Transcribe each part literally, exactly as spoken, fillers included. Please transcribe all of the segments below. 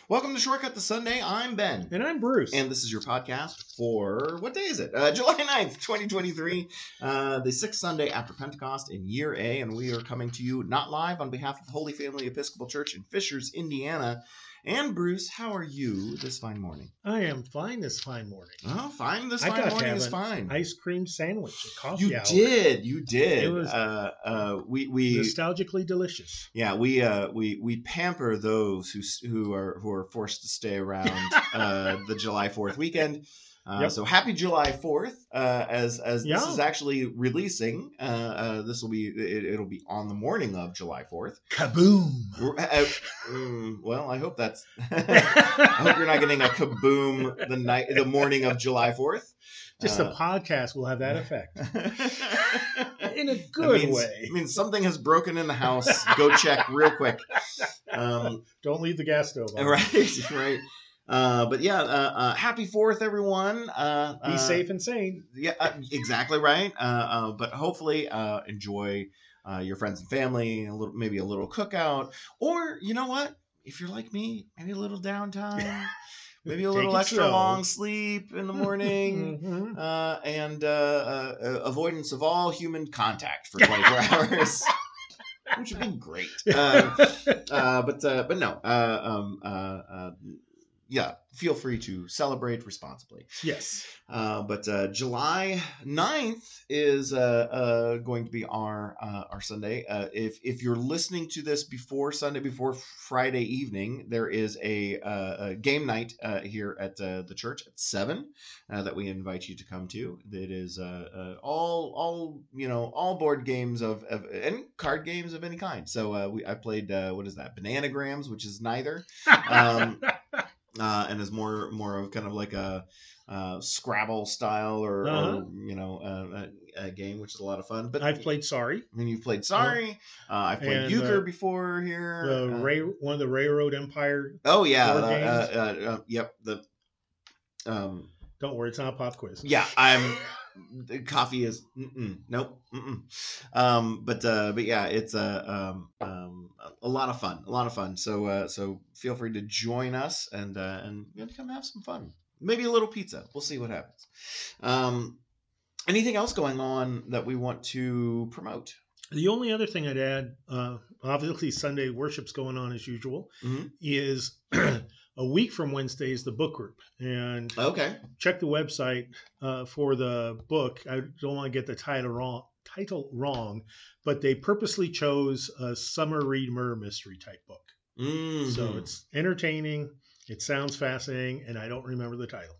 Welcome to Shortcut to Sunday. I'm Ben. And I'm Bruce. And this is your podcast for, what day is it? Uh, July ninth, twenty twenty-three, uh, the sixth Sunday after Pentecost in Year A. And we are coming to you not live on behalf of the Holy Family Episcopal Church in Fishers, Indiana. And Bruce, how are you this fine morning? I am fine this fine morning. Oh, fine this I fine got to morning have is an fine. Ice cream sandwich at coffee You hour. did, you did. It was uh, uh, we we nostalgically delicious. Yeah, we uh, we we pamper those who who are who are forced to stay around uh, the July fourth weekend. Uh, Yep. So happy July fourth! Uh, as as Yeah. this is actually releasing, uh, uh, this will be it, it'll be on the morning of July fourth. Kaboom! Uh, mm, well, I hope that's. I hope you're not getting a kaboom the night the morning of July fourth. Just Uh, the podcast will have that effect. In a That good means, way. means something has broken in the house. Go check real quick. Um, Don't leave the gas stove on. right, right. Uh, but yeah, uh, uh, happy Fourth, everyone. Uh, Be uh, safe and sane. Yeah, uh, exactly right. Uh, uh, but hopefully, uh, enjoy uh, your friends and family, a little, maybe a little cookout, or you know what? If you're like me, maybe a little downtime, maybe a Take little it extra slow. long sleep in the morning. Mhm. Uh, and uh, uh, uh, avoidance of all human contact for twenty-four hours, which would be great. Uh, uh, but uh, but no, uh, um, uh, uh, yeah, feel free to celebrate responsibly. Yes. Uh, but uh, July ninth is uh, uh, going to be our uh, our Sunday. Uh, if if you're listening to this before Sunday, before Friday evening, there is a, uh, a game night uh, here at uh, the church at seven uh, that we invite you to come to. That is uh, uh, all all you know all board games of, of and card games of any kind. So uh, we I played uh, what is that Bananagrams, which is neither. Um, Uh, and is more more of kind of like a uh, Scrabble style or, Uh-huh. or you know uh, a, a game, which is a lot of fun. But I've played Sorry. I mean, you've played Sorry. Uh, I've played And, Euchre uh, before here. The uh, Ray, one of the Railroad Empire. oh yeah, board uh, games. uh, uh, uh, yep. The um, Don't worry, it's not a pop quiz. yeah, I'm. The coffee is mm-mm, nope. Mm-mm. Um, but uh, but yeah, it's a um, um, a lot of fun, a lot of fun. So uh, so feel free to join us and uh, and you know, come have some fun. Maybe a little pizza. We'll see what happens. Um, anything else going on that we want to promote? The only other thing I'd add, uh, obviously Sunday worship's going on as usual, Mhm. is a week from Wednesday is the book group. And Okay. check the website uh, for the book. I don't want to get the title wrong, title wrong, but they purposely chose a summer read murder mystery type book. Mhm. So it's entertaining, it sounds fascinating, and I don't remember the title.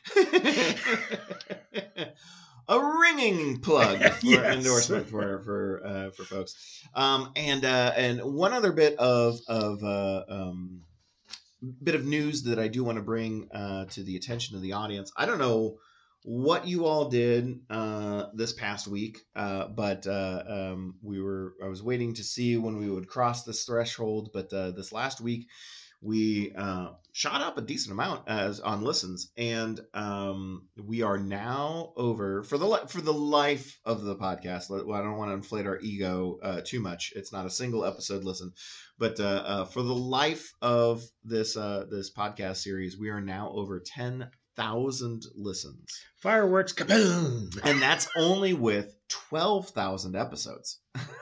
A ringing plug for Yes. endorsement for for uh, for folks. Um, and uh, and one other bit of of uh, um, bit of news that I do want to bring uh, to the attention of the audience. I don't know what you all did uh, this past week, uh, but uh, um, we were I was waiting to see when we would cross this threshold. But uh, this last week, we uh, shot up a decent amount as on listens, and um, we are now over for the li- for the life of the podcast. I don't want to inflate our ego uh, too much. It's not a single episode listen, but uh, uh, for the life of this uh, this podcast series, we are now over ten thousand listens, Fireworks, kaboom! and that's only with twelve thousand episodes.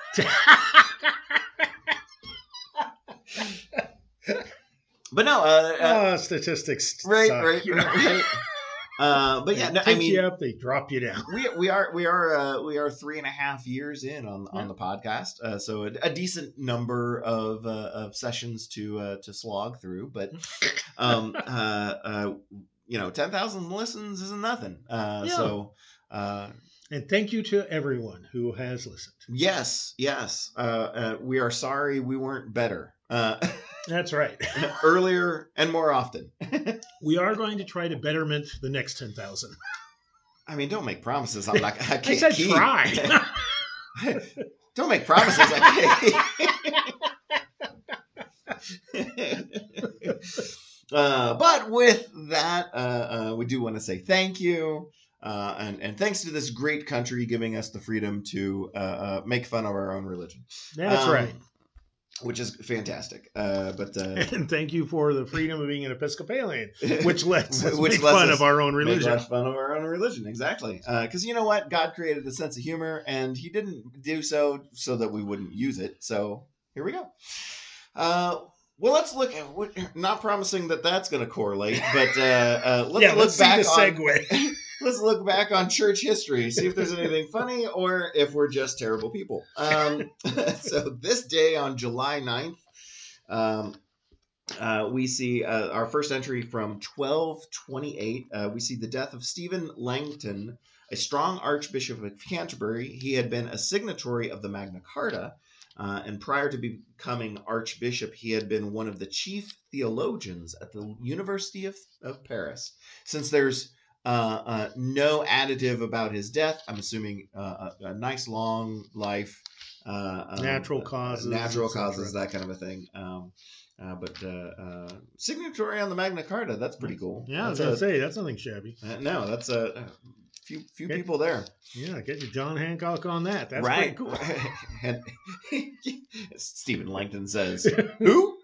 But no, uh, uh, oh, statistics. right, suck, right, you know? right, right. Uh, but yeah, They no, pick I mean, you up, they drop you down. we we are we are uh, we are three and a half years in on on Yeah. the podcast, uh, so a, a decent number of uh, of sessions to uh, to slog through. But um, uh, uh, you know, ten thousand listens isn't nothing. Uh, Yeah. So. Uh, And thank you to everyone who has listened. yes, yes. Uh, uh, we are sorry we weren't better uh, That's right. earlier and more often. We are going to try to betterment the next ten thousand. I mean, don't make promises. I'm like I can't I said keep. try. Don't make promises I can't. uh, but with that, uh, uh, we do want to say thank you. Uh, and, and thanks to this great country giving us the freedom to uh, uh, make fun of our own religion. That's Um, right. which is fantastic. Uh, but uh, And thank you for the freedom of being an Episcopalian, which lets us which make lets fun us of our own make religion. fun of our own religion, exactly. Because uh, you know what, God created a sense of humor, and He didn't do so so that we wouldn't use it. So here we go. Uh, well, let's look at what, not promising that that's going to correlate, but uh, uh, let's yeah, look let's back see the on segue. let's look back on church history, see if there's anything funny or if we're just terrible people. Um, so this day on July ninth, um, uh, we see uh, our first entry from twelve twenty-eight. Uh, we see the death of Stephen Langton, a strong Archbishop of Canterbury. He had been a signatory of the Magna Carta. Uh, and prior to becoming archbishop, he had been one of the chief theologians at the University of, of Paris. Since there's uh, uh, no additive about his death, I'm assuming uh, a, a nice long life, uh, natural um, causes, uh, natural causes, that kind of a thing. Um, uh, but uh, uh, signatory on the Magna Carta, that's pretty cool. Yeah, that's I was gonna a, say that's nothing shabby. uh, no, that's a, a few few Okay. people there. Yeah, get your John Hancock on that. That's right. pretty cool. And Stephen Langton says, "Who?"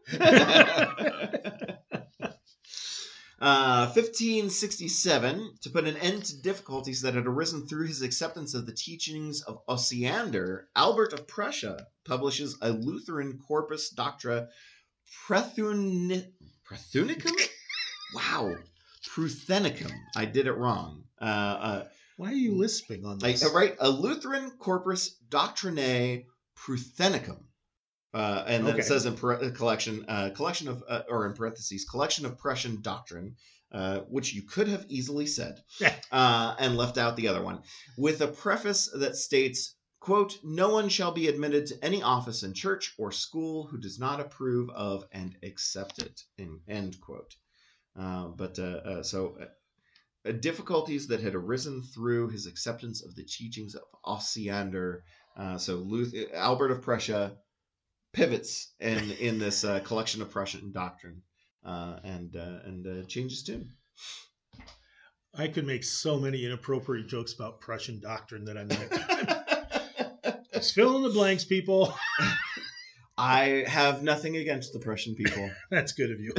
uh, fifteen sixty-seven, to put an end to difficulties that had arisen through his acceptance of the teachings of Osiander, Albert of Prussia publishes a Lutheran Corpus Doctra Prethuni- Prethunicum. Wow, Pruthenicum. I did it wrong. Uh, uh, Why are you lisping on this? Like, right, a Lutheran Corpus Doctrinae Pruthenicum, uh, and then Okay. it says in par- collection, uh, collection of, uh, or in parentheses, collection of Prussian doctrine, uh, which you could have easily said, uh, and left out the other one, with a preface that states, quote, "No one shall be admitted to any office in church or school who does not approve of and accept it," in, end quote. Uh, but uh, uh, so. Uh, Uh, difficulties that had arisen through his acceptance of the teachings of Osiander. Uh, so Luther, Albert of Prussia pivots in in this uh, collection of Prussian doctrine uh, and uh, and uh, changes tune. I could make so many inappropriate jokes about Prussian doctrine that I'm not. Just fill in the blanks, people. I have nothing against the Prussian people. That's good of you.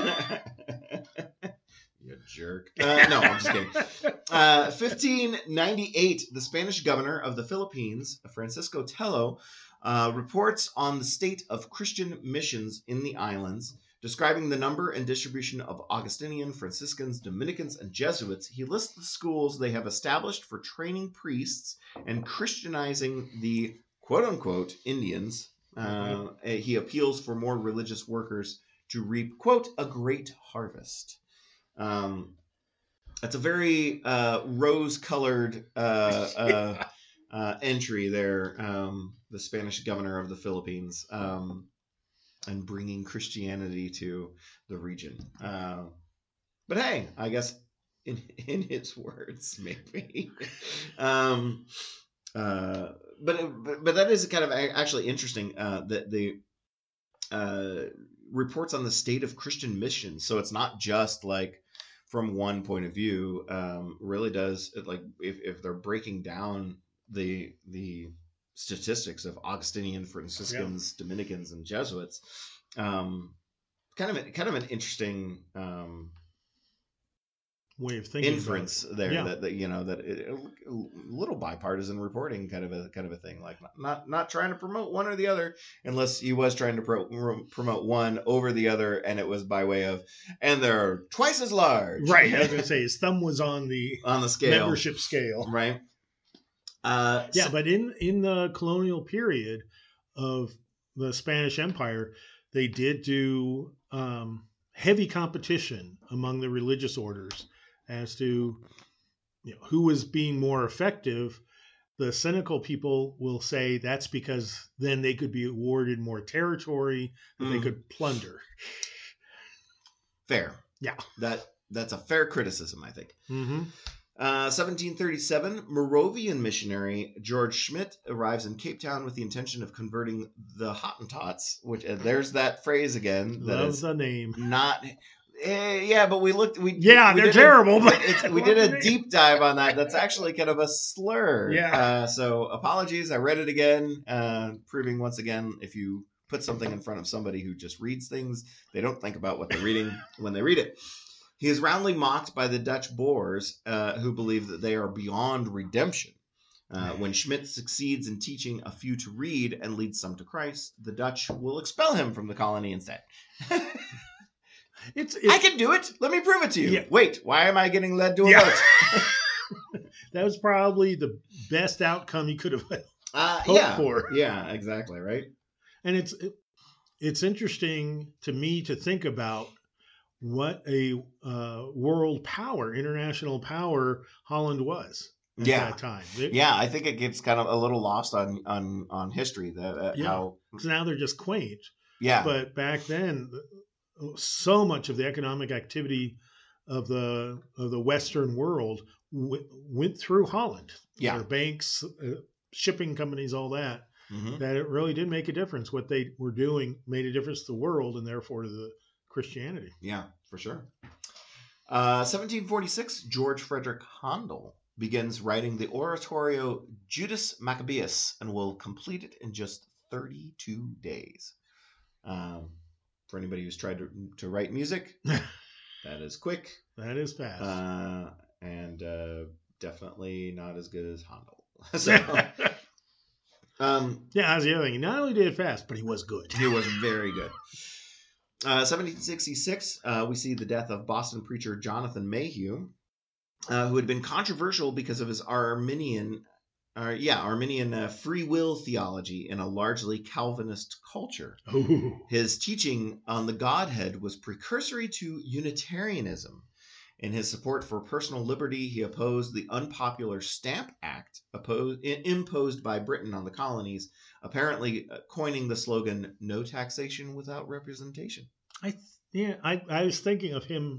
You jerk. Uh, no, I'm just kidding. Uh, fifteen ninety-eight, the Spanish governor of the Philippines, Francisco Tello, uh, reports on the state of Christian missions in the islands. Describing the number and distribution of Augustinian, Franciscans, Dominicans, and Jesuits, he lists the schools they have established for training priests and Christianizing the quote-unquote Indians. Uh, he appeals for more religious workers to reap, quote, a great harvest. Um, that's a very uh, rose-colored uh, uh, uh, entry there. Um, the Spanish governor of the Philippines, um, and bringing Christianity to the region. Uh, but hey, I guess in in his words, maybe. um, uh, but, but but that is kind of actually interesting. Uh, that the uh, reports on the state of Christian missions. So it's not just like from one point of view. Um, really does it, like if, if they're breaking down the the statistics of Augustinian, Franciscans, yeah. Dominicans, and Jesuits. Um, kind of a, kind of an interesting um, way of thinking. Inference there yeah. that, that you know that it, a little bipartisan reporting kind of a kind of a thing, like not not trying to promote one or the other, unless he was trying to pro, promote one over the other, and it was by way of, and they're twice as large. Right. I was going to say his thumb was on the on the scale membership scale. Right. Uh, yeah, so, but in in the colonial period of the Spanish Empire, they did do um, heavy competition among the religious orders as to, you know, who was being more effective. The cynical people will say that's because then they could be awarded more territory that mm. they could plunder. Fair. Yeah. That that's a fair criticism, I think. Mm-hmm. Uh, seventeen thirty-seven, Moravian missionary George Schmidt arrives in Cape Town with the intention of converting the Hottentots, which uh, there's that phrase again. That Love is the name. Not... Eh, yeah, but we looked. We yeah, we they're terrible. A, but it's, we did a deep dive on that. That's actually kind of a slur. Yeah. Uh, so apologies. I read it again, uh, proving once again, if you put something in front of somebody who just reads things, they don't think about what they're reading when they read it. He is roundly mocked by the Dutch Boers, uh, who believe that they are beyond redemption. Uh, when Schmidt succeeds in teaching a few to read and leads some to Christ, the Dutch will expel him from the colony instead. it's, it's I can do it. Let me prove it to you. Yeah. Wait, why am I getting led to a Yeah. vote? That was probably the best outcome you could have Uh, hoped yeah, for. yeah, exactly, right? And it's it, it's interesting to me to think about what a uh, world power, international power, Holland was at Yeah. that time. They, Yeah, I think it gets kind of a little lost on on on history. That uh, Yeah. how 'cause now they're just quaint. yeah, But back then, so much of the economic activity of the of the Western world w- went through Holland. Yeah. Their banks, uh, shipping companies, all that. mhm. That it really did make a difference. What they were doing made a difference to the world and therefore to the Christianity. Yeah, for sure. Uh, seventeen forty-six, George Frederick Handel begins writing the oratorio Judas Maccabeus and will complete it in just thirty-two days. Um, for anybody who's tried to, to write music, that is quick That is fast. uh, and uh, definitely not as good as Handel. so, um, yeah, that's the other thing. He not only did it fast, but he was good. he was very good. Uh, seventeen sixty-six, uh, we see the death of Boston preacher Jonathan Mayhew, uh, who had been controversial because of his Arminian, uh, yeah, Arminian uh, free will theology in a largely Calvinist culture. Ooh. His teaching on the Godhead was precursory to Unitarianism. In his support for personal liberty, he opposed the unpopular Stamp Act opposed, imposed by Britain on the colonies, apparently coining the slogan, "No taxation without representation." I th- yeah, I, I was thinking of him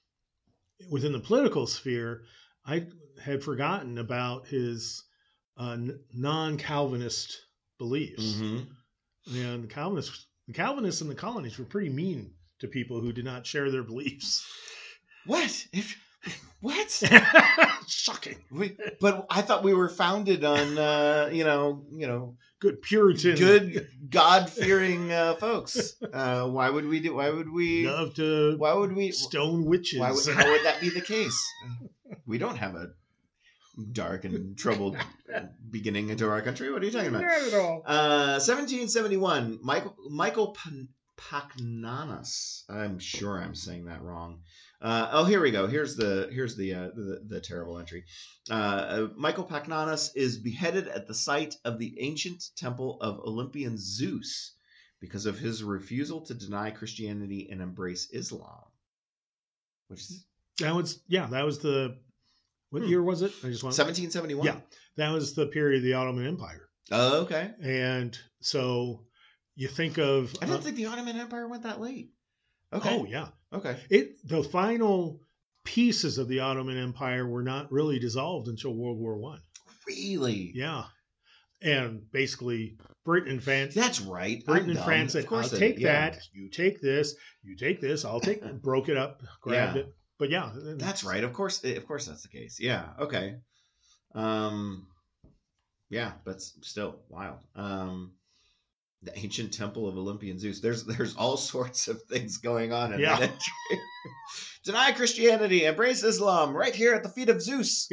within the political sphere. I had forgotten about his uh, n- non-Calvinist beliefs. Mm-hmm. And the Calvinists, the Calvinists in the colonies were pretty mean to people who did not share their beliefs. What? If, what? Shocking. We, but I thought we were founded on, uh, you know, you know, Good Puritan. good God-fearing uh, folks. Uh, why would we do? Why would we? Love to Why would we? stone witches. Why would, how would that be the case? We don't have a dark and troubled beginning into our country. What are you talking about? Not at all. Uh, seventeen seventy-one, Michael Michael Pan- Pacnanas. I'm sure I'm saying that wrong. Uh, oh, here we go. Here's the here's the uh, the, the terrible entry. Uh, uh, Michael Pacnanas is beheaded at the site of the ancient temple of Olympian Zeus because of his refusal to deny Christianity and embrace Islam. Which is That was yeah. That was the what Hmm. year was it? I just want seventeen seventy-one. Yeah, that was the period of the Ottoman Empire. Oh, okay. And so you think of I didn't uh, think the Ottoman Empire went that late. Okay. oh yeah, Okay. it the final pieces of the Ottoman Empire were not really dissolved until World War One. Really? Yeah, and basically Britain and France. That's right. Britain I'm and dumb. France said, Of course "I'll they take did, yeah. that. You take this. You take this. I'll take." Broke it up, grabbed Yeah. it. But yeah, That's right. Of course, of course, that's the case. Yeah. Okay. Um. Yeah, but s- still wild. Um. The ancient temple of Olympian Zeus. There's there's all sorts of things going on in Yeah. that entry. Deny Christianity, embrace Islam, right here at the feet of Zeus.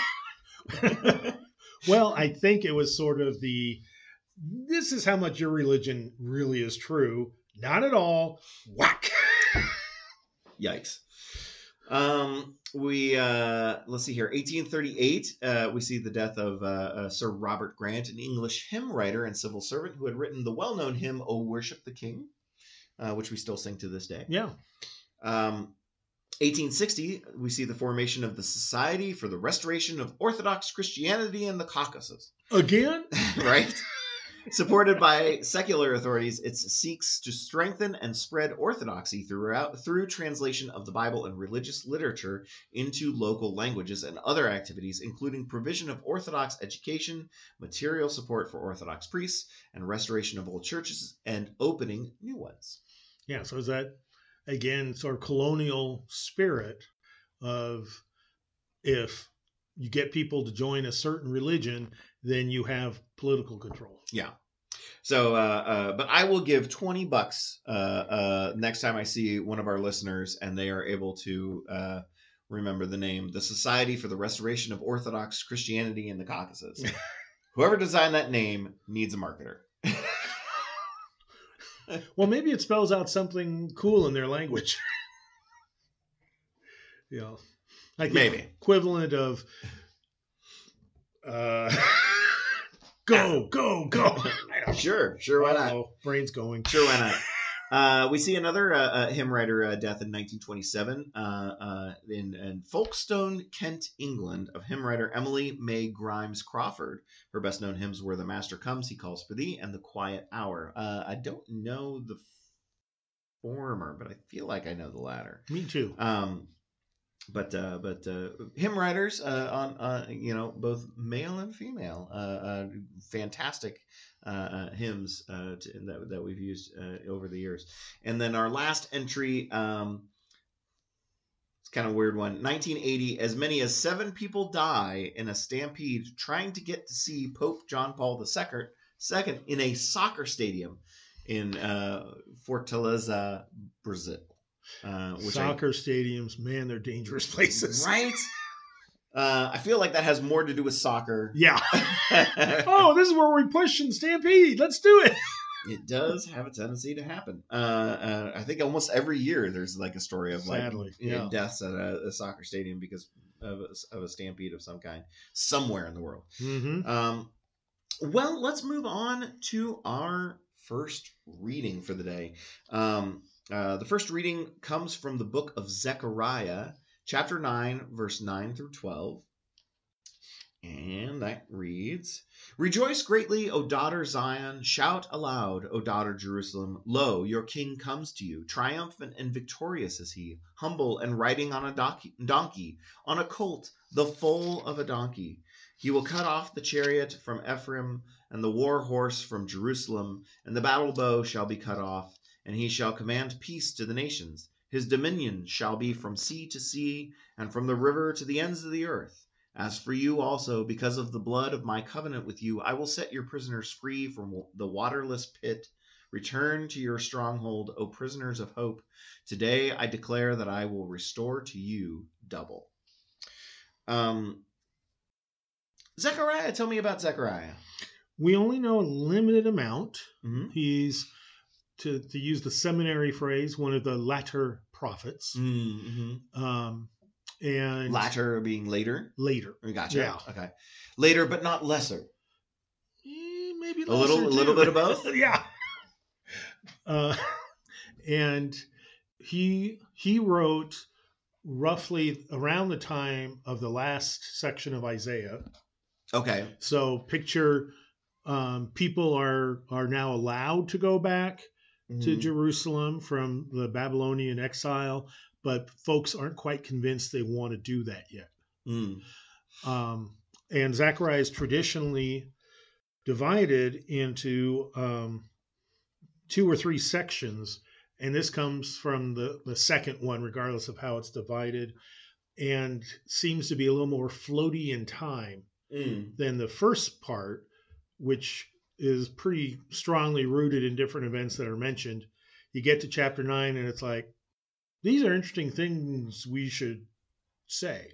Well, I think it was sort of the this is how much your religion really is true. Not at all. Whack. Yikes. Um, we uh, let's see here. eighteen thirty-eight. Uh, we see the death of uh, uh, Sir Robert Grant, an English hymn writer and civil servant who had written the well-known hymn "O Worship the King," uh, which we still sing to this day. Yeah. Um, eighteen sixty. We see the formation of the Society for the Restoration of Orthodox Christianity in the Caucasus. Again? Right. Supported by secular authorities, it seeks to strengthen and spread orthodoxy throughout through translation of the Bible and religious literature into local languages and other activities, including provision of Orthodox education, material support for Orthodox priests, and restoration of old churches and opening new ones. Yeah. So is that again sort of colonial spirit of if you get people to join a certain religion, then you have political control. Yeah. So, uh, uh, but I will give twenty bucks uh, uh, next time I see one of our listeners and they are able to uh, remember the name, the Society for the Restoration of Orthodox Christianity in the Caucasus. Whoever designed that name needs a marketer. Well, maybe it spells out something cool in their language. You know, like the Maybe. equivalent of uh, go, go, go. Sure, sure, why not? Uh-oh, brain's going. Sure, why not? Uh, we see another uh, uh, hymn writer uh, death in nineteen twenty-seven uh, uh, in, in Folkestone, Kent, England, of hymn writer Emily May Grimes Crawford. Her best known hymns were The Master Comes, He Calls for Thee, and The Quiet Hour. Uh, I don't know the former, but I feel like I know the latter. Me too. Um, but uh, but uh, hymn writers uh, on uh, you know, both male and female, uh, uh, fantastic uh, uh, hymns uh, to, that that we've used uh, over the years. And then our last entry, um, it's kind of a weird one. nineteen eighty, as many as seven people die in a stampede trying to get to see Pope John Paul the Second, second in a soccer stadium in uh, Fortaleza, Brazil. Uh, which Soccer I, stadiums, man, they're dangerous places. right? Uh, I feel like that has more to do with soccer. Yeah. Oh, this is where we push and stampede. Let's do it. It does have a tendency to happen. Uh, uh, I think almost every year there's like a story of like Sadly, you know, yeah. deaths at a, a soccer stadium because of a, of a stampede of some kind somewhere in the world. Mm-hmm. Um, well, let's move on to our first reading for the day. Um, Uh, the first reading comes from the book of Zechariah, chapter nine, verse nine through twelve. And that reads, Rejoice greatly, O daughter Zion. Shout aloud, O daughter Jerusalem. Lo, your king comes to you. Triumphant and victorious is he, humble and riding on a donkey, donkey, on a colt, the foal of a donkey. He will cut off the chariot from Ephraim and the war horse from Jerusalem, and the battle bow shall be cut off. And he shall command peace to the nations. His dominion shall be from sea to sea, and from the river to the ends of the earth. As for you also, because of the blood of my covenant with you, I will set your prisoners free from the waterless pit. Return to your stronghold, O prisoners of hope. Today I declare that I will restore to you double. Um, Zechariah, tell me about Zechariah. We only know a limited amount. Mm-hmm. He's, to, to use the seminary phrase, one of the latter prophets. Mm-hmm. Um, and latter being later? Later. Gotcha. Yeah. Okay. Later, but not lesser. Eh, maybe a little, too. a little bit of both. Yeah. Uh, and he he wrote roughly around the time of the last section of Isaiah. Okay. So picture um, people are are now allowed to go back mm-hmm. to Jerusalem from the Babylonian exile, but folks aren't quite convinced they want to do that yet. Mm. Um, and Zechariah is traditionally divided into um, two or three sections, and this comes from the, the second one, regardless of how it's divided, and seems to be a little more floaty in time mm. than the first part, which is pretty strongly rooted in different events that are mentioned. You get to chapter nine, and it's like, these are interesting things we should say.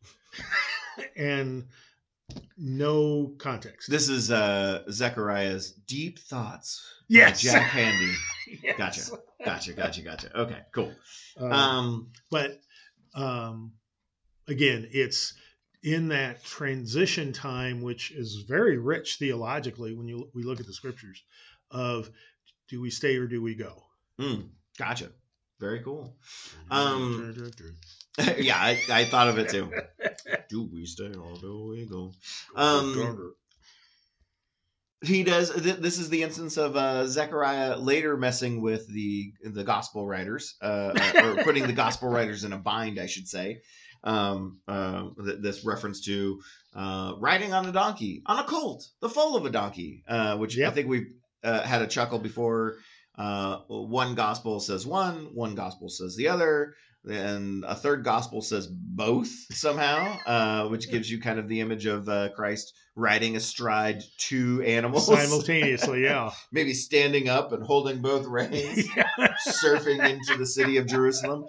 And no context. This is uh, Zechariah's Deep Thoughts. Yes. Jack Handy. Yes. Gotcha. Gotcha. Gotcha. Gotcha. Okay, cool. Um, um, but um, again, it's in that transition time, which is very rich theologically when you we look at the scriptures, of do we stay or do we go? Mm, gotcha. Very cool. Um, yeah, I, I thought of it too. Do we stay or do we go? Um, he does. Th- this is the instance of uh, Zechariah later messing with the the gospel writers, uh, or putting the gospel writers in a bind, I should say. Um, uh, th- this reference to uh, riding on a donkey, on a colt, the foal of a donkey, uh, which yep. I think we've uh, had a chuckle before. uh, one gospel says one, one gospel says the other, and a third gospel says both somehow, uh, which gives you kind of the image of uh, Christ riding astride two animals simultaneously. Yeah, maybe standing up and holding both reins, surfing into the city of Jerusalem.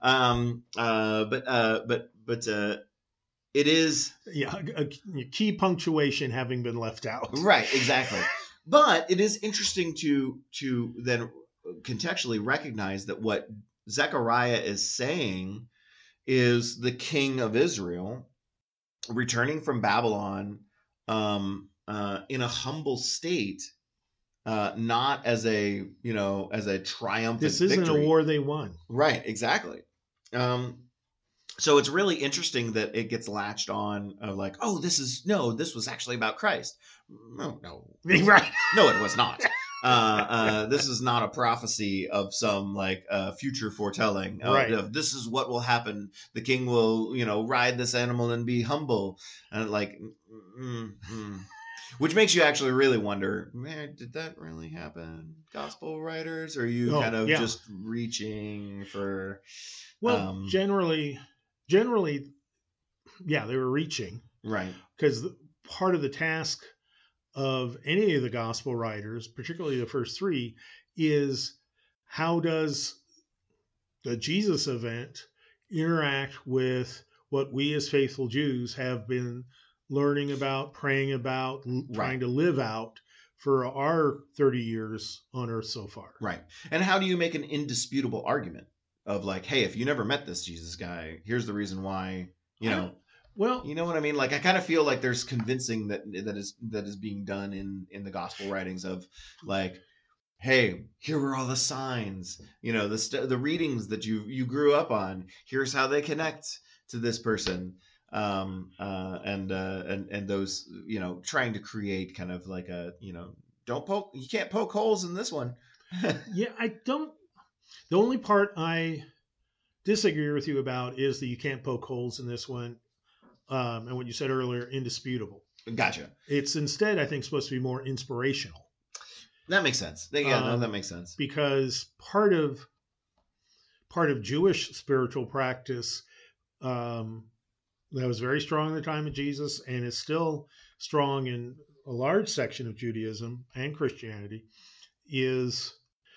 Um, uh, but uh, but but uh, it is yeah, a, a key punctuation having been left out. Right, exactly. But it is interesting to to then contextually recognize that what Zechariah is saying is the king of Israel returning from Babylon um, uh, in a humble state, uh, not as a you know as a triumphant. This isn't victory. a war they won. Right, exactly. Um, so it's really interesting that it gets latched on of like, oh, this is no, this was actually about Christ. No, no, Right. no, it was not. Uh, uh, this is not a prophecy of some like uh, future foretelling. Of, Right. of, this is what will happen. The king will, you know, ride this animal and be humble, and like, mm, mm. Which makes you actually really wonder, man, did that really happen? Gospel writers, or are you Oh, kind of yeah. just reaching for? Well, um, generally, generally, yeah, they were reaching, right, because part of the task of any of the gospel writers, particularly the first three, is how does the Jesus event interact with what we as faithful Jews have been learning about, praying about, l- Right. trying to live out for our thirty years on earth so far. right. And how do you make an indisputable argument of like, hey, if you never met this Jesus guy, here's the reason why, you know, Well, you know what I mean? Like, I kind of feel like there's convincing that that is that is being done in in the gospel writings of like, hey, here were all the signs, you know, the st- the readings that you you grew up on. Here's how they connect to this person, um, uh, and uh, and and those, you know, trying to create kind of like a, you know, don't poke, you can't poke holes in this one. yeah, I don't. The only part I disagree with you about is that you can't poke holes in this one. Um, and what you said earlier, indisputable. Gotcha. It's instead, I think, supposed to be more inspirational. That makes sense. Yeah, no, Um, that makes sense. Because part of part of Jewish spiritual practice um, that was very strong in the time of Jesus and is still strong in a large section of Judaism and Christianity is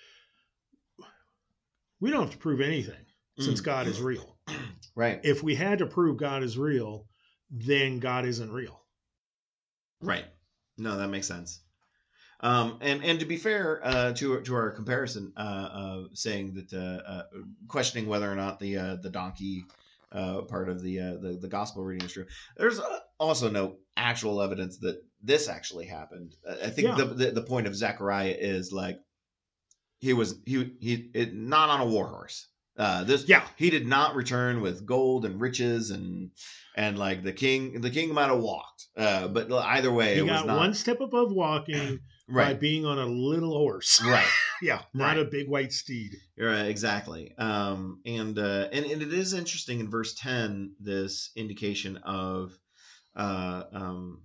we don't have to prove anything since Mm. God is real. Right. If we had to prove God is real, then God isn't real. Right. No, that makes sense. Um, and and to be fair uh, to to our comparison, uh, uh, saying that uh, uh, questioning whether or not the uh, the donkey uh, part of the, uh, the the gospel reading is true. There's uh, also no actual evidence that this actually happened. I think Yeah. the, the the point of Zechariah is like he was he he it, not on a war horse. Uh, this Yeah. he did not return with gold and riches and and like the king the king might have walked. Uh, but either way, He it was got not one step above walking by right. being on a little horse. Right. Yeah, not Right. a big white steed. Right, exactly. Um, and, uh, and and it is interesting in verse ten, this indication of uh, um,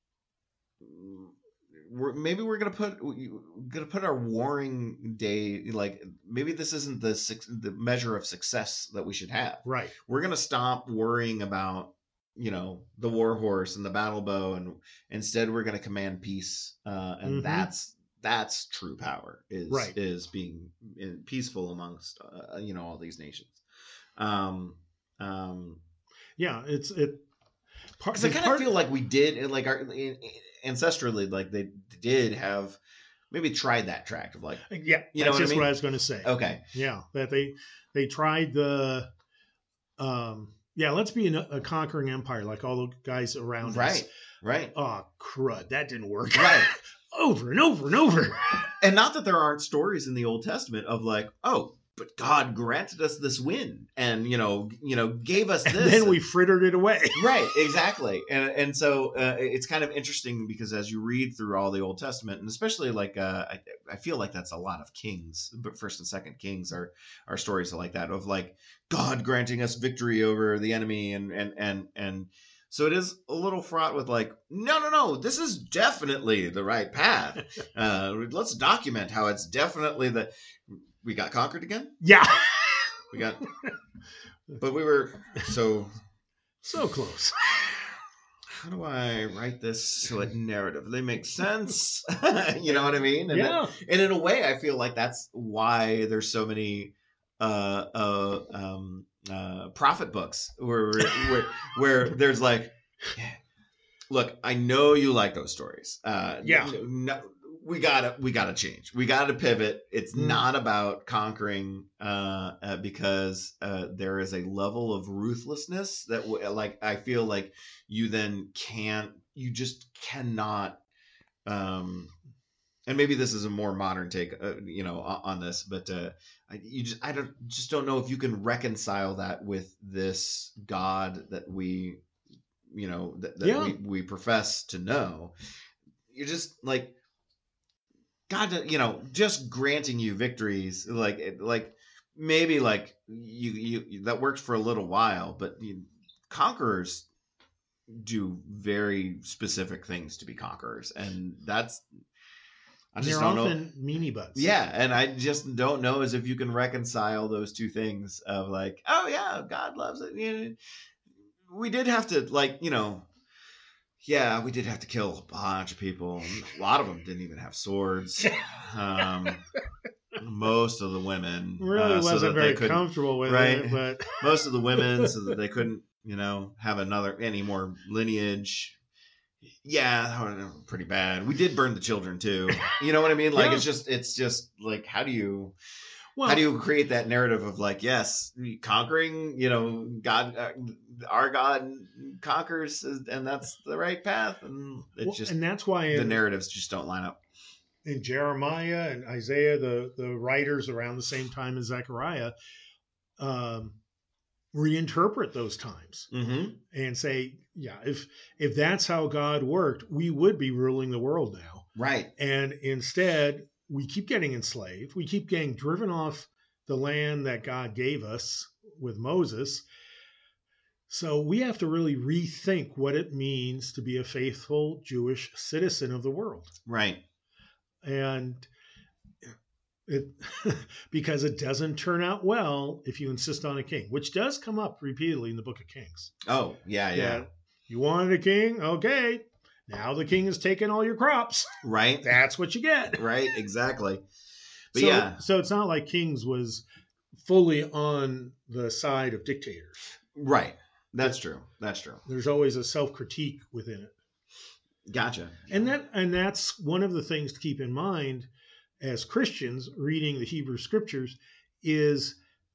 we're, maybe we're gonna put we're gonna put our warring day, like maybe this isn't the suc- the measure of success that we should have. Right. We're gonna stop worrying about, you know, the war horse and the battle bow, and instead we're gonna command peace, uh, and Mhm. that's that's true power is Right. is being in, peaceful amongst uh, you know, all these nations. Um, um, Yeah, it's it. Part, because I the kind of part- feel like we did, like our ancestrally, like they did have maybe tried that track of like, yeah, you know that's what I just mean? what I was going to say. Okay, Yeah, that they they tried the um yeah, let's be a, a conquering empire like all the guys around us. right, right, Oh crud, that didn't work. right. Over and over and over. And not that there aren't stories in the Old Testament of like, oh, but God granted us this win, and you know, you know, gave us this. And then and- we frittered it away. right, exactly. And and so uh, it's kind of interesting because as you read through all the Old Testament, and especially like uh, I, I feel like that's a lot of Kings, but First and Second Kings are are stories like that of like God granting us victory over the enemy, and and and and So it is a little fraught with like, no, no, no, this is definitely the right path. Uh, let's document how it's definitely the. We got conquered again. Yeah. We got, but we were so so close. How do I write this so it narratively makes sense? You know what I mean? And yeah. It, and in a way, I feel like that's why there's so many uh, uh, um, uh, prophet books where where, where there's like, look, I know you like those stories. Uh, yeah. No, we gotta we gotta change. We gotta pivot. It's mm. not about conquering uh, uh, because uh, there is a level of ruthlessness that w- like I feel like you then can't. You just cannot. Um, and maybe this is a more modern take, uh, you know, on, on this, but uh, I, you just I don't just don't know if you can reconcile that with this God that we, you know, that, that yeah. we we profess to know. You're just like. God, you know, just granting you victories, like, like maybe like you, you that works for a little while, but you, conquerors do very specific things to be conquerors, and that's I just They're don't often know. meanie butts. Yeah, and I just don't know as if you can reconcile those two things of like, oh yeah, God loves it. You know, we did have to like, you know. Yeah, we did have to kill a bunch of people. A lot of them didn't even have swords. Um, most of the women really uh, wasn't so very comfortable with right? it, but most of the women so that they couldn't, you know, have another any more lineage. Yeah, pretty bad. We did burn the children too. You know what I mean? Like yeah. it's just, it's just like, how do you? Well, how do you create that narrative of like, yes, conquering, you know, God, uh, our God conquers, and that's the right path, and it's well, just, and that's why the in, narratives just don't line up. In Jeremiah and Isaiah, the the writers around the same time as Zechariah, um, reinterpret those times mm-hmm. and say, yeah, if if that's how God worked, we would be ruling the world now, right? And instead, we keep getting enslaved. We keep getting driven off the land that God gave us with Moses. So we have to really rethink what it means to be a faithful Jewish citizen of the world. Right. And it because it doesn't turn out well if you insist on a king, which does come up repeatedly in the Book of Kings. Oh, yeah, yeah. That you wanted a king? Okay. Now the king has taken all your crops. Right. That's what you get. Right, exactly. But so, yeah. So it's not like Kings was fully on the side of dictators. Right. That's true. That's true. There's always a self-critique within it. Gotcha. And that and that's one of the things to keep in mind as Christians reading the Hebrew Scriptures is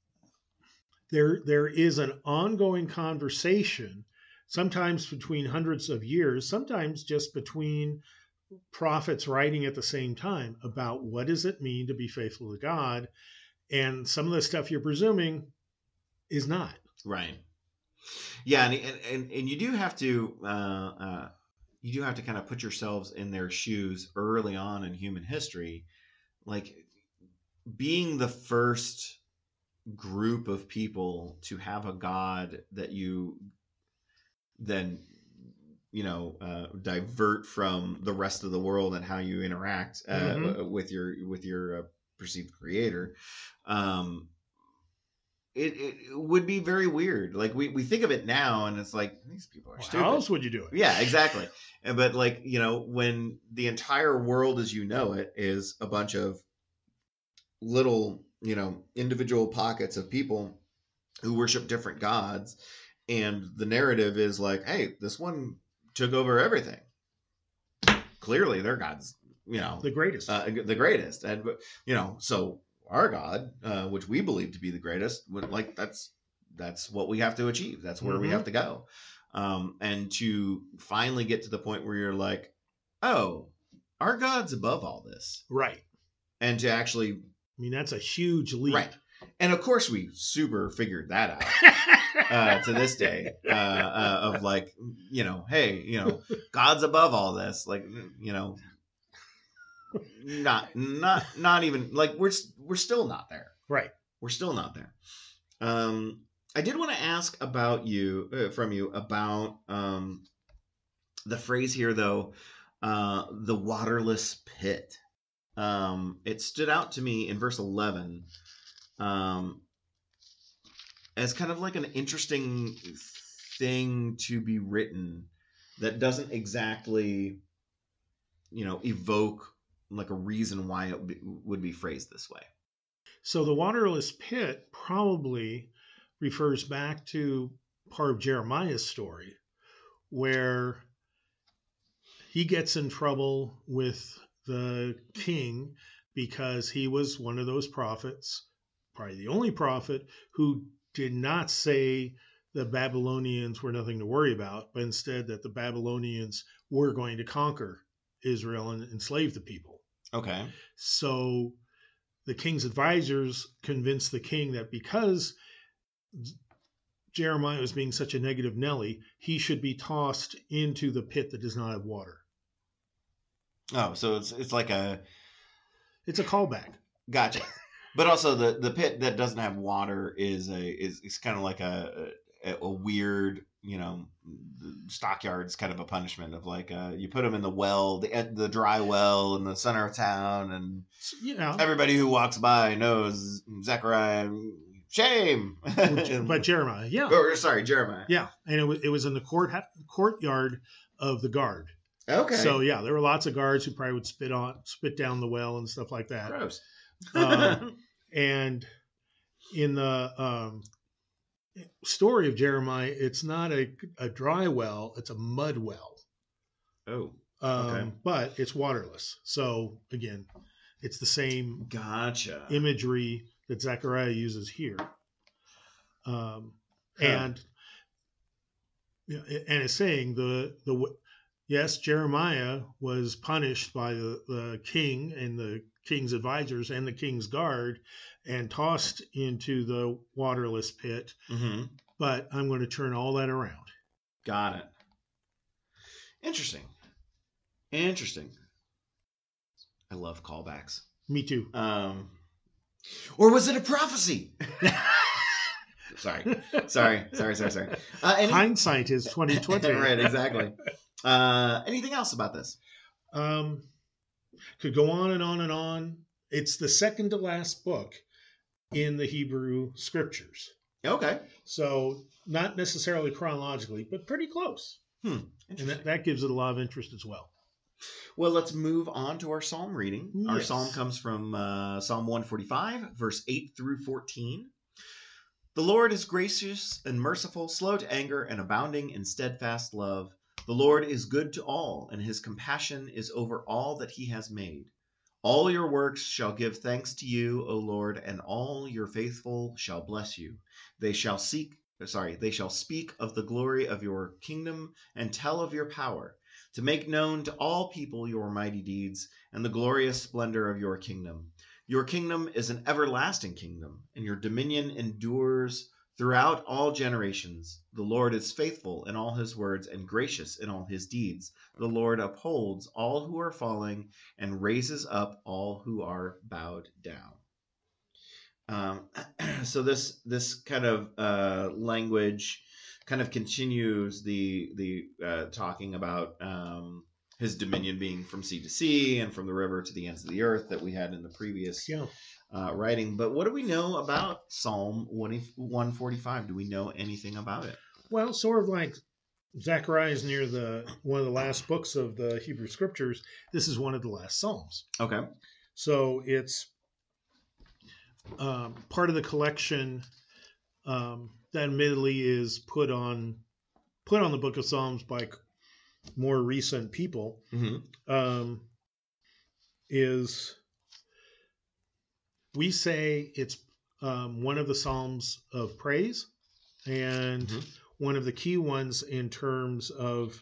there there is an ongoing conversation, sometimes between hundreds of years, sometimes just between prophets writing at the same time about what does it mean to be faithful to God, and some of the stuff you're presuming is not. Right. Yeah, and and, and you do have to uh, uh, you do have to kind of put yourselves in their shoes early on in human history, like being the first group of people to have a God that you then you know uh, divert from the rest of the world and how you interact uh, mm-hmm. with your with your uh, perceived creator. Um, It, it would be very weird. Like we, we think of it now and it's like, these people are well, stupid. How else would you do it? Yeah, exactly. But like, you know, when the entire world as you know it is a bunch of little, you know, individual pockets of people who worship different gods. And the narrative is like, hey, this one took over everything. Clearly their God's, you know, the greatest, uh, the greatest. And, you know, so our God, uh, which we believe to be the greatest, would like that's that's what we have to achieve. That's where mm-hmm. we have to go, um, and to finally get to the point where you're like, oh, our God's above all this, right? And to actually, I mean, that's a huge leap, right? And of course, we super figured that out uh, to this day uh, uh, of like, you know, hey, you know, God's above all this, like, you know. Not, not, not even like we're we're still not there, right? We're still not there. Um, I did want to ask about you, uh, from you, about um, the phrase here, though, uh, the waterless pit. Um, it stood out to me in verse eleven, um, as kind of like an interesting thing to be written that doesn't exactly, you know, evoke like a reason why it would be, would be phrased this way. So the waterless pit probably refers back to part of Jeremiah's story where he gets in trouble with the king because he was one of those prophets, probably the only prophet, who did not say the Babylonians were nothing to worry about, but instead that the Babylonians were going to conquer Israel and enslave the people. Okay. So the king's advisors convinced the king that because Jeremiah was being such a negative Nelly, he should be tossed into the pit that does not have water. Oh, so it's it's like a It's a callback. Gotcha. But also the the pit that doesn't have water is a is it's kind of like a, a a weird, you know, stockyards kind of a punishment of like uh, you put them in the well, the the dry well in the center of town, and You know, everybody who walks by knows Zechariah. Shame. but Jeremiah, yeah, Or sorry, Jeremiah. yeah, and it was it was in the court courtyard of the guard. Okay. So yeah, there were lots of guards who probably would spit on spit down the well and stuff like that. Gross. um, and in the um, story of Jeremiah, it's not a, a dry well, it's a mud well. Oh. Um, Okay. But it's waterless. So again, it's the same Gotcha. imagery that Zechariah uses here. Um, Huh. And and it's saying the the yes, Jeremiah was punished by the, the king and the king's advisors and the king's guard and tossed into the waterless pit. Mm-hmm. But I'm going to turn all that around. Got it. Interesting. Interesting. I love callbacks. Me too. Um, or was it a prophecy? sorry, sorry, sorry, sorry, sorry. Uh, any... Hindsight is twenty twenty. Right, exactly. Uh, anything else about this? Um, could go on and on and on. It's the second to last book in the Hebrew scriptures. Okay. So not necessarily chronologically, but pretty close. Hmm. And that, that gives it a lot of interest as well. Well, let's move on to our psalm reading. Yes. Our psalm comes from uh, Psalm one forty-five, verse eight through fourteen. The Lord is gracious and merciful, slow to anger, and abounding in steadfast love. The Lord is good to all, and his compassion is over all that he has made. All your works shall give thanks to you, O Lord, and all your faithful shall bless you. They shall seek, sorry, they shall speak of the glory of your kingdom and tell of your power, to make known to all people your mighty deeds and the glorious splendor of your kingdom. Your kingdom is an everlasting kingdom, and your dominion endures throughout all generations. The Lord is faithful in all his words and gracious in all his deeds. The Lord upholds all who are falling and raises up all who are bowed down. Um, so this this kind of uh, language kind of continues the the uh, talking about um, his dominion being from sea to sea and from the river to the ends of the earth that we had in the previous Yeah. uh, writing. But what do we know about Psalm one forty-five? Do we know anything about it? Well, sort of like Zechariah is near the one of the last books of the Hebrew scriptures. This is one of the last Psalms. Okay. So it's um, part of the collection um, that admittedly is put on put on the Book of Psalms by more recent people. Mm-hmm. Um, is we say it's um, one of the Psalms of praise and mm-hmm. one of the key ones in terms of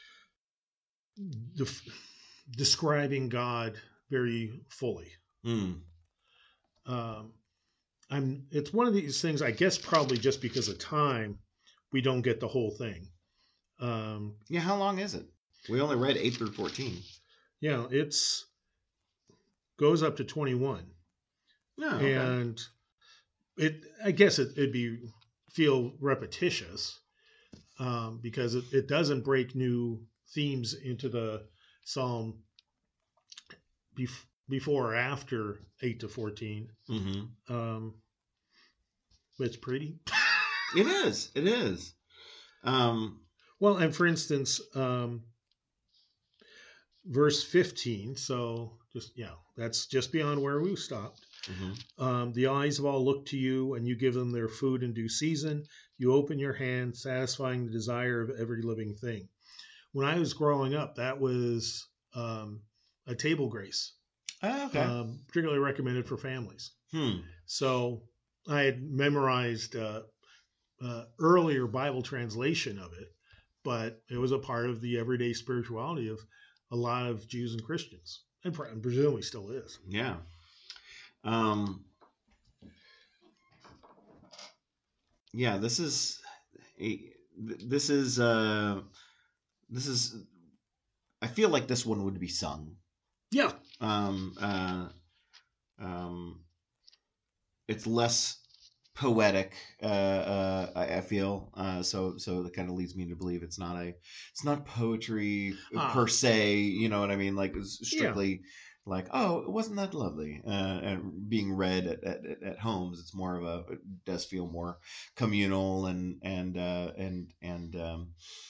def- describing God very fully. Mm. Um, I'm. It's one of these things, I guess, probably just because of time, we don't get the whole thing. Um, yeah, how long is it? We only read eight through fourteen. Yeah, it's goes up to twenty-one. No, okay. And it, I guess it, it'd be feel repetitious um, because it, it doesn't break new themes into the psalm bef- before or after eight to fourteen. Mm-hmm. Um, but it's pretty. It is. It is. Um, well, and for instance, um, verse fifteen. So just, yeah, that's just beyond where we stopped. mm-hmm. Um, the eyes of all look to you, and you give them their food in due season. You open your hand, satisfying the desire of every living thing. When I was growing up, that was um, a table grace, Oh, okay. um, particularly recommended for families. Hmm. So I had memorized uh, uh, earlier Bible translation of it, but it was a part of the everyday spirituality of a lot of Jews and Christians, and presumably still is. Yeah. Um, yeah, this is this is uh, this is. I feel like this one would be sung. Yeah. Um, uh, um, it's less poetic. Uh, uh, I, I feel uh, so. So that kind of leads me to believe it's not a. It's not poetry Ah. per se. You know what I mean? Like it's strictly. Yeah. Like, oh, wasn't that lovely? Uh, and being read at, at, at homes, it's more of a. It does feel more communal and and uh, and and. Um,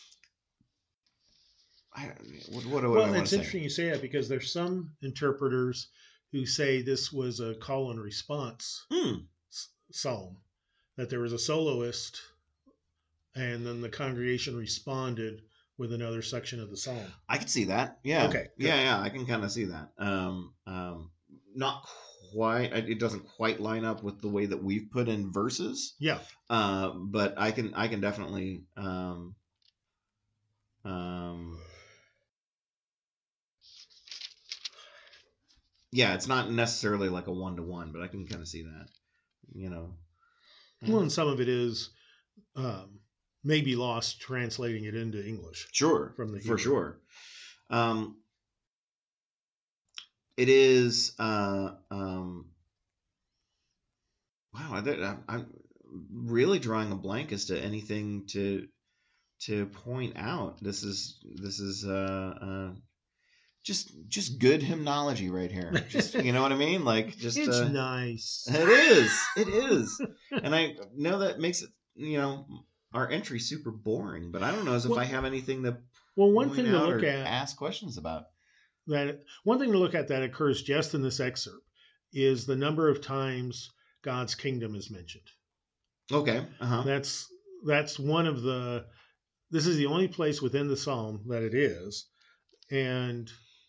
I what, what do well, I want it's to interesting say? you say that because there's some interpreters who say this was a call and response Hmm. psalm, that there was a soloist, and then the congregation responded with another section of the psalm. I can see that. Yeah. Okay. Good. Yeah, yeah. I can kind of see that. Um, um, not quite. It doesn't quite line up with the way that we've put in verses. Yeah. Uh, but I can. I can definitely. Um, um, yeah, it's not necessarily like a one to one, but I can kind of see that. You know. Well, and some of it is um, maybe lost translating it into English. Sure. From the for Hebrew. sure. Um, it is. Uh, um, wow, I, I'm really drawing a blank as to anything to to point out. This is this is uh, uh, just just good hymnology right here. Just you know what I mean? Like just it's uh, nice. It is. It is. And I know that makes it you know our entry super boring, but I don't know as if well, I have anything to well one point thing to out look or at ask questions about. That one thing to look at that occurs just in this excerpt is the number of times God's kingdom is mentioned. Okay. Uh-huh. That's that's one of the. This is the only place within the psalm that it is, and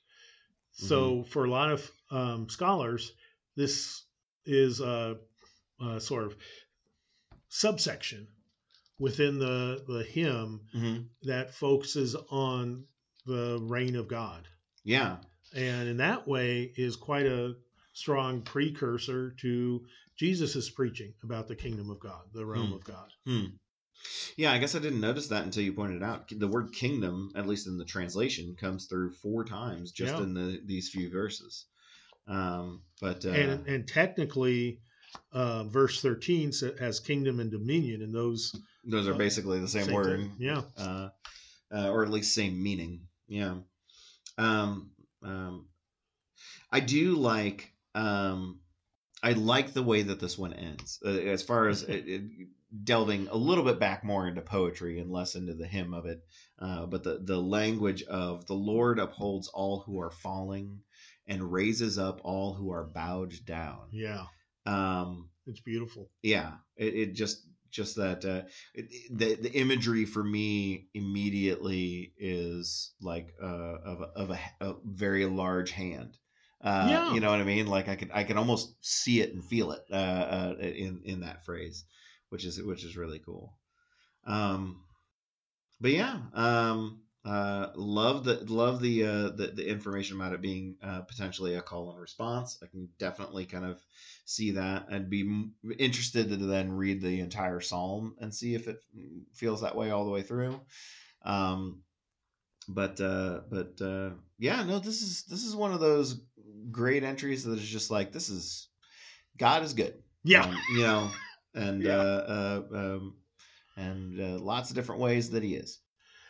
so mm-hmm. for a lot of um, scholars, this is a, a sort of subsection within the the hymn mm-hmm. that focuses on the reign of God. Yeah. And in that way is quite a strong precursor to Jesus's preaching about the kingdom of God, the realm hmm. of God. Hmm. Yeah, I guess I didn't notice that until you pointed it out. The word kingdom, at least in the translation, comes through four times just yeah. in the these few verses. Um, but uh, and and technically, uh, verse thirteen has kingdom and dominion, and those those are uh, basically the same, same word. Thing. Yeah, uh, uh, or at least same meaning. Yeah. Um, um, I do like. Um, I like the way that this one ends, uh, as far as it, it, delving a little bit back more into poetry and less into the hymn of it. Uh, but the, the language of the Lord upholds all who are falling and raises up all who are bowed down. Yeah. Um, it's beautiful. Yeah. It, it just, just that, uh, it, the, the imagery for me immediately is like, uh, of a, of a, a very large hand. Uh, yeah. You know what I mean? Like I could, I can almost see it and feel it uh, uh, in in that phrase, which is which is really cool. Um, but yeah, um, uh, love the love the, uh, the the information about it being uh, potentially a call and response. I can definitely kind of see that. I'd be interested to then read the entire psalm and see if it feels that way all the way through. Um, but uh, but uh, yeah, no, this is this is one of those great entries that is just like, this is God is good. Yeah. Um, you know, and, yeah. uh, uh, um, and uh, lots of different ways that he is.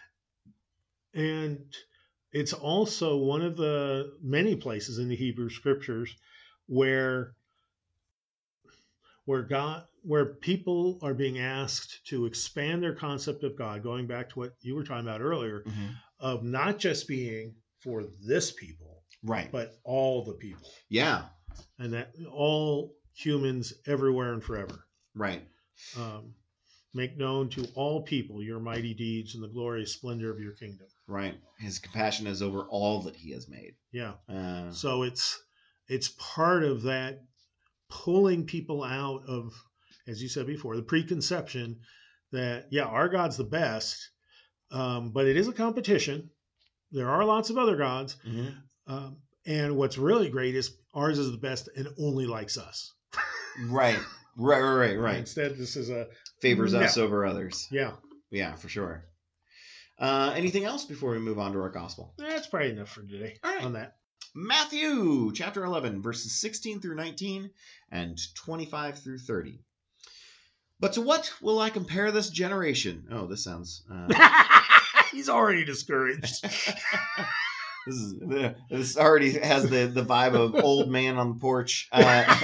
And it's also one of the many places in the Hebrew scriptures where where God where people are being asked to expand their concept of God, going back to what you were talking about earlier, Mm-hmm. of not just being for this people, Right. but all the people. Yeah. And that all humans everywhere and forever. Right. Um, make known to all people your mighty deeds and the glorious splendor of your kingdom. Right. His compassion is over all that he has made. Yeah. Uh, so it's it's part of that pulling people out of, as you said before, the preconception that, yeah, our God's the best, um, but it is a competition. There are lots of other gods. mm-hmm. Um, and what's really great is ours is the best and only likes us. Right. Right, right, right, right. Instead, this is a... Favors no. us over others. Yeah. Yeah, for sure. Uh, anything else before we move on to our gospel? That's probably enough for today. All right. On that. Matthew chapter eleven, verses sixteen through nineteen and twenty-five through thirty. But to what will I compare this generation? Oh, this sounds... Uh... He's already discouraged. This is this already has the, the vibe of old man on the porch. Uh,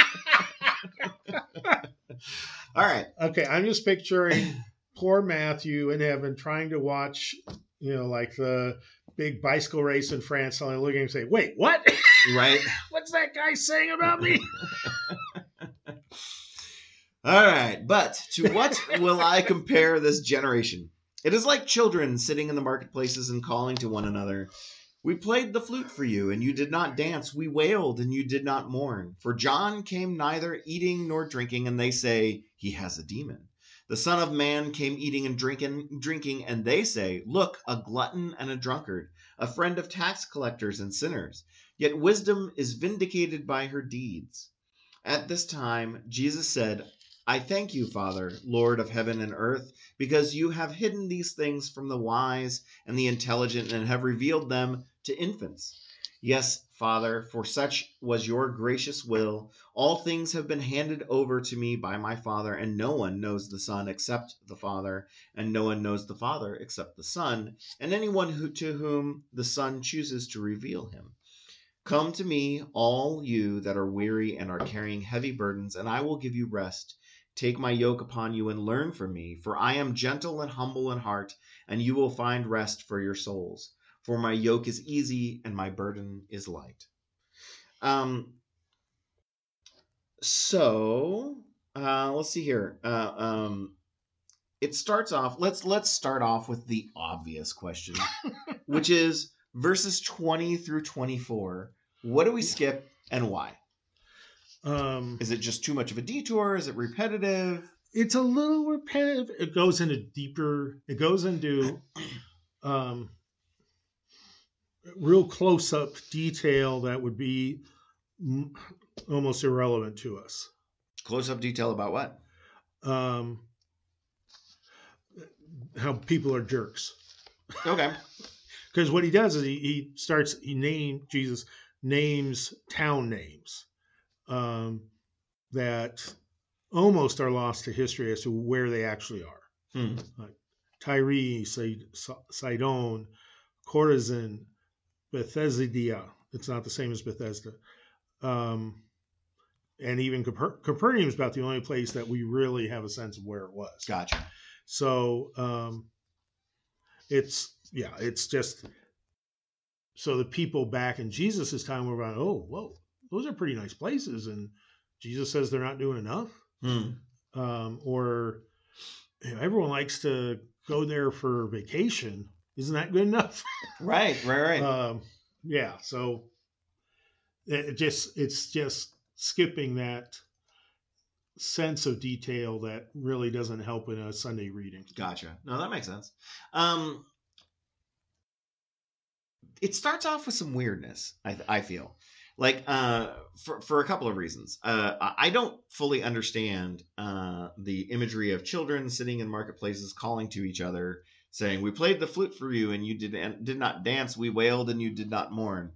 all right. Okay, I'm just picturing poor Matthew in heaven trying to watch, you know, like the big bicycle race in France, and looking and say, "Wait, what? Right? What's that guy saying about me?" All right. But to what will I compare this generation? It is like children sitting in the marketplaces and calling to one another. We played the flute for you, and you did not dance. We wailed, and you did not mourn. For John came neither eating nor drinking, and they say, he has a demon. The Son of Man came eating and drinking, drinking, and they say, look, a glutton and a drunkard, a friend of tax collectors and sinners. Yet wisdom is vindicated by her deeds. At this time, Jesus said, I thank you, Father, Lord of heaven and earth, because you have hidden these things from the wise and the intelligent and have revealed them to infants. Yes, Father, for such was your gracious will. All things have been handed over to me by my Father, and no one knows the Son except the Father, and no one knows the Father except the Son, and anyone who, to whom the Son chooses to reveal him. Come to me, all you that are weary and are carrying heavy burdens, and I will give you rest. Take my yoke upon you and learn from me, for I am gentle and humble in heart, and you will find rest for your souls. For my yoke is easy and my burden is light. Um. So, uh, let's see here. Uh, um, it starts off. Let's let's start off with the obvious question, which is verses twenty through twenty-four. What do we skip and why? Um, is it just too much of a detour? Is it repetitive? It's a little repetitive. It goes into deeper. It goes into um, real close-up detail that would be m- almost irrelevant to us. Close-up detail about what? Um, how people are jerks. Okay. Because what he does is he, he starts, he name Jesus names town names um, that almost are lost to history as to where they actually are. Hmm. Like Tyre, Sidon, Chorazin, Bethesda. It's not the same as Bethesda. Um, and even Caper- Capernaum is about the only place that we really have a sense of where it was. Gotcha. So um, it's, yeah, it's just, so the people back in Jesus' time were around, oh, whoa, those are pretty nice places. And Jesus says they're not doing enough. Hmm. Um, or you know, everyone likes to go there for vacation. Isn't that good enough? Right, right, right. um, yeah. So it just, it's just skipping that sense of detail that really doesn't help in a Sunday reading. Gotcha. No, that makes sense. Um, it starts off with some weirdness, I, I feel. Like, uh, for, for a couple of reasons. Uh, I don't fully understand uh, the imagery of children sitting in marketplaces calling to each other, saying, we played the flute for you and you did, did not dance. We wailed and you did not mourn.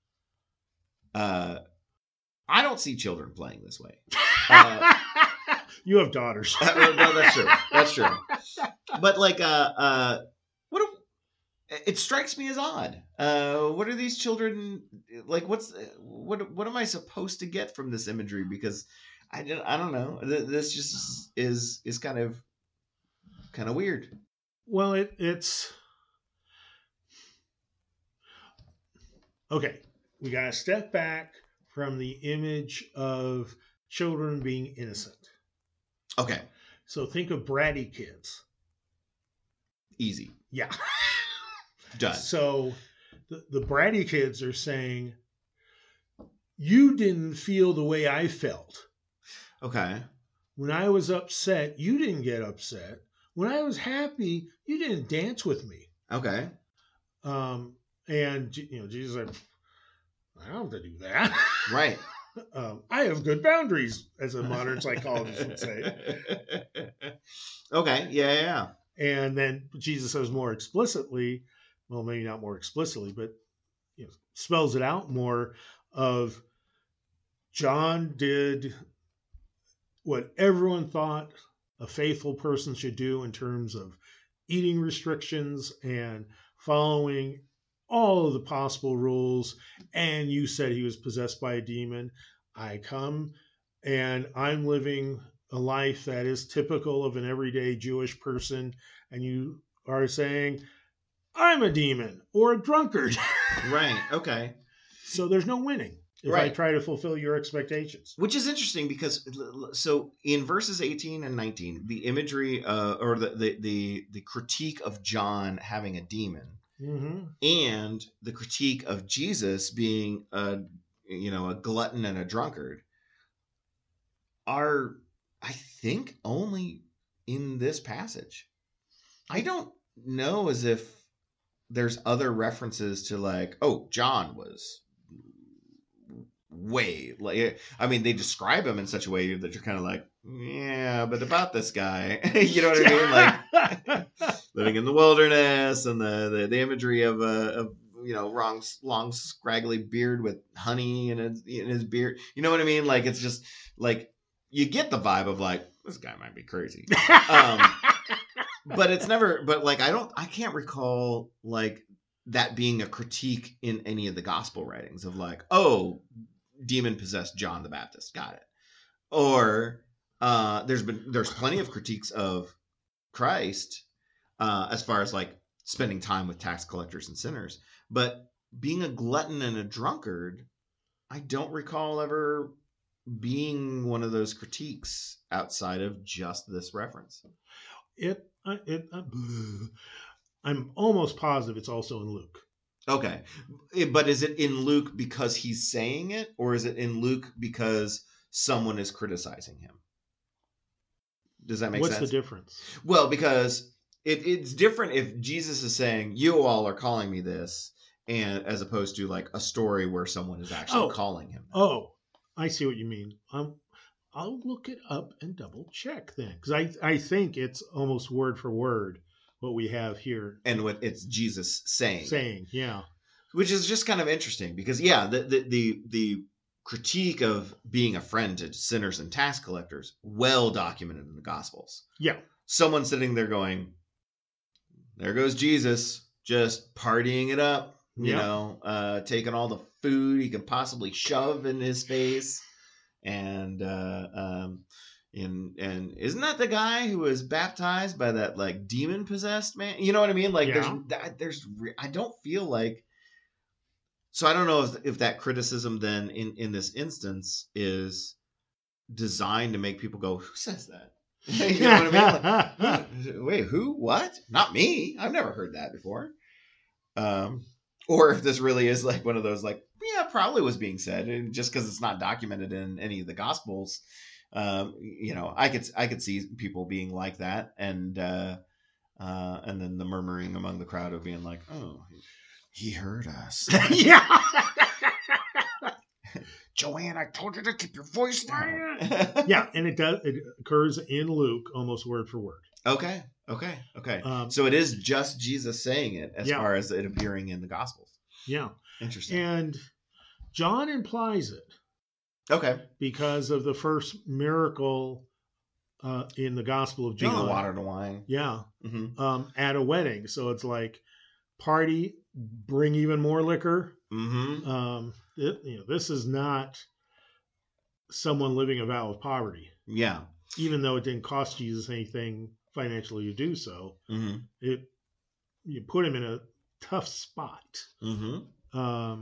Uh, I don't see children playing this way. Uh, You have daughters. Uh, no, that's true. That's true. But like, uh, uh, what? If, it strikes me as odd. Uh, what are these children like? What's what? What am I supposed to get from this imagery? Because I, don't- I don't know. This just is is kind of kind of weird. Well, it, it's okay. We got to step back from the image of children being innocent. Okay, So think of bratty kids. easy, Yeah. done. So the, the bratty kids are saying, you didn't feel the way I felt. Okay, When I was upset, you didn't get upset. When I was happy, you didn't dance with me. okay, Um, and you know, Jesus said, I don't have to do that. right. um, I have good boundaries, as a modern psychologist would say. Okay, yeah, yeah, yeah. And then Jesus says more explicitly, well, maybe not more explicitly, but you know, spells it out more of John did what everyone thought a faithful person should do in terms of eating restrictions and following all of the possible rules. And you said he was possessed by a demon. I come and I'm living a life that is typical of an everyday Jewish person. And you are saying, I'm a demon or a drunkard. Right, okay. So there's no winning if I Right. try to fulfill your expectations. Which is interesting because so in verses eighteen and nineteen, the imagery uh, or the, the the the critique of John having a demon Mm-hmm. and the critique of Jesus being a you know a glutton and a drunkard are, I think, only in this passage. I don't know as if there's other references to like, oh, John was way like, I mean, they describe him in such a way that you're kind of like, yeah, but about this guy, you know what I mean? Like living in the wilderness and the the, the imagery of a of, you know long long scraggly beard with honey in his in his beard. You know what I mean? Like it's just like you get the vibe of like this guy might be crazy. Um, but it's never. But like I don't. I can't recall like that being a critique in any of the gospel writings of like, oh, demon possessed John the Baptist. Got it. Or uh, there's been there's plenty of critiques of Christ uh, as far as like spending time with tax collectors and sinners, but being a glutton and a drunkard, I don't recall ever being one of those critiques outside of just this reference. It, uh, it, uh, I'm almost positive it's also in Luke. Okay. But is it in Luke because he's saying it, or is it in Luke because someone is criticizing him? Does that make What's sense? What's the difference? Well, because it, it's different if Jesus is saying, you all are calling me this, and as opposed to like a story where someone is actually Oh. calling him. Oh, I see what you mean. Um, I'll look it up and double check then, because I, I think it's almost word for word what we have here. And what it's Jesus saying. Saying, yeah. Which is just kind of interesting because, yeah, the, the, the, the critique of being a friend to sinners and tax collectors, well documented in the Gospels. Yeah. Someone sitting there going, there goes Jesus, just partying it up. You Yeah. know, uh, taking all the food he can possibly shove in his face, and uh, um, and and isn't that the guy who was baptized by that like demon possessed man? You know what I mean? Like Yeah. there's there's I don't feel like. So I don't know if if that criticism then in in this instance is designed to make people go, who says that? You know what I mean? Like, who, wait, who? What? Not me. I've never heard that before. Um. Or if this really is like one of those, like, yeah, probably was being said, and just because it's not documented in any of the Gospels, um, you know, I could I could see people being like that, and uh, uh, and then the murmuring among the crowd of being like, oh, he heard us. Yeah. Joanne, I told you to keep your voice down. Yeah, and it does. It occurs in Luke almost word for word. Okay. Okay. Okay. Um, so it is just Jesus saying it as yeah. far as it appearing in the Gospels. Yeah. Interesting. And John implies it Okay. because of the first miracle uh, in the Gospel of Being John. the water to wine. Yeah. Mm-hmm. Um, at a wedding. So it's like party, bring even more liquor. Mm-hmm. Um, it, you know, this is not someone living a vow of poverty. Yeah. Even though it didn't cost Jesus anything financially to do so, Mm-hmm. it you put him in a tough spot. Mm-hmm. Um,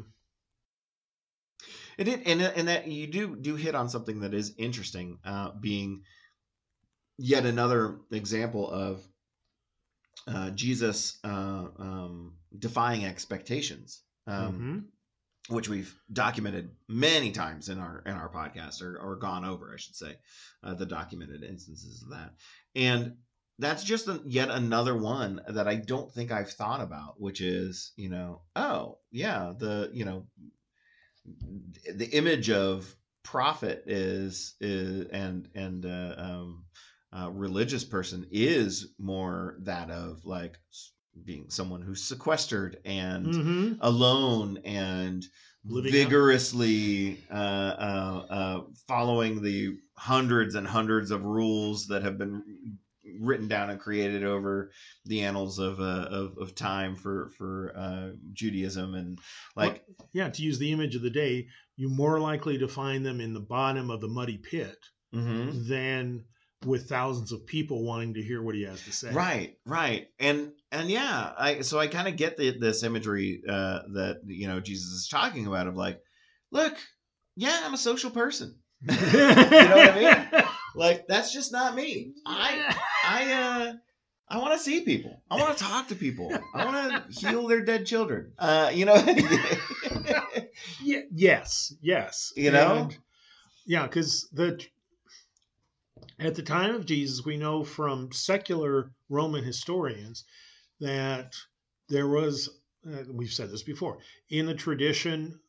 It, and and that you do do hit on something that is interesting, uh, being yet another example of uh, Jesus uh, um, defying expectations, um, mm-hmm. which we've documented many times in our in our podcast, or, or gone over, I should say, uh, the documented instances of that. And that's just a, yet another one that I don't think I've thought about, which is, you know, oh yeah, the you know. the image of prophet is is and and uh, um, uh, religious person is more that of like being someone who's sequestered and mm-hmm. alone and Living vigorously uh, uh, uh, following the hundreds and hundreds of rules that have been written down and created over the annals of uh, of, of time for for uh, Judaism, and like well, yeah, to use the image of the day, you're more likely to find them in the bottom of the muddy pit mm-hmm. than with thousands of people wanting to hear what he has to say. Right, right, and and yeah, I so I kind of get the, this imagery uh, that you know Jesus is talking about of like, look, yeah, I'm a social person. You know what I mean? Like that's just not me. I I uh I want to see people. I want to talk to people. I want to heal their dead children. Uh, you know. yeah, yes, yes. You know. And, yeah, because the at the time of Jesus, we know from secular Roman historians that there was, uh, we've said this before, in the tradition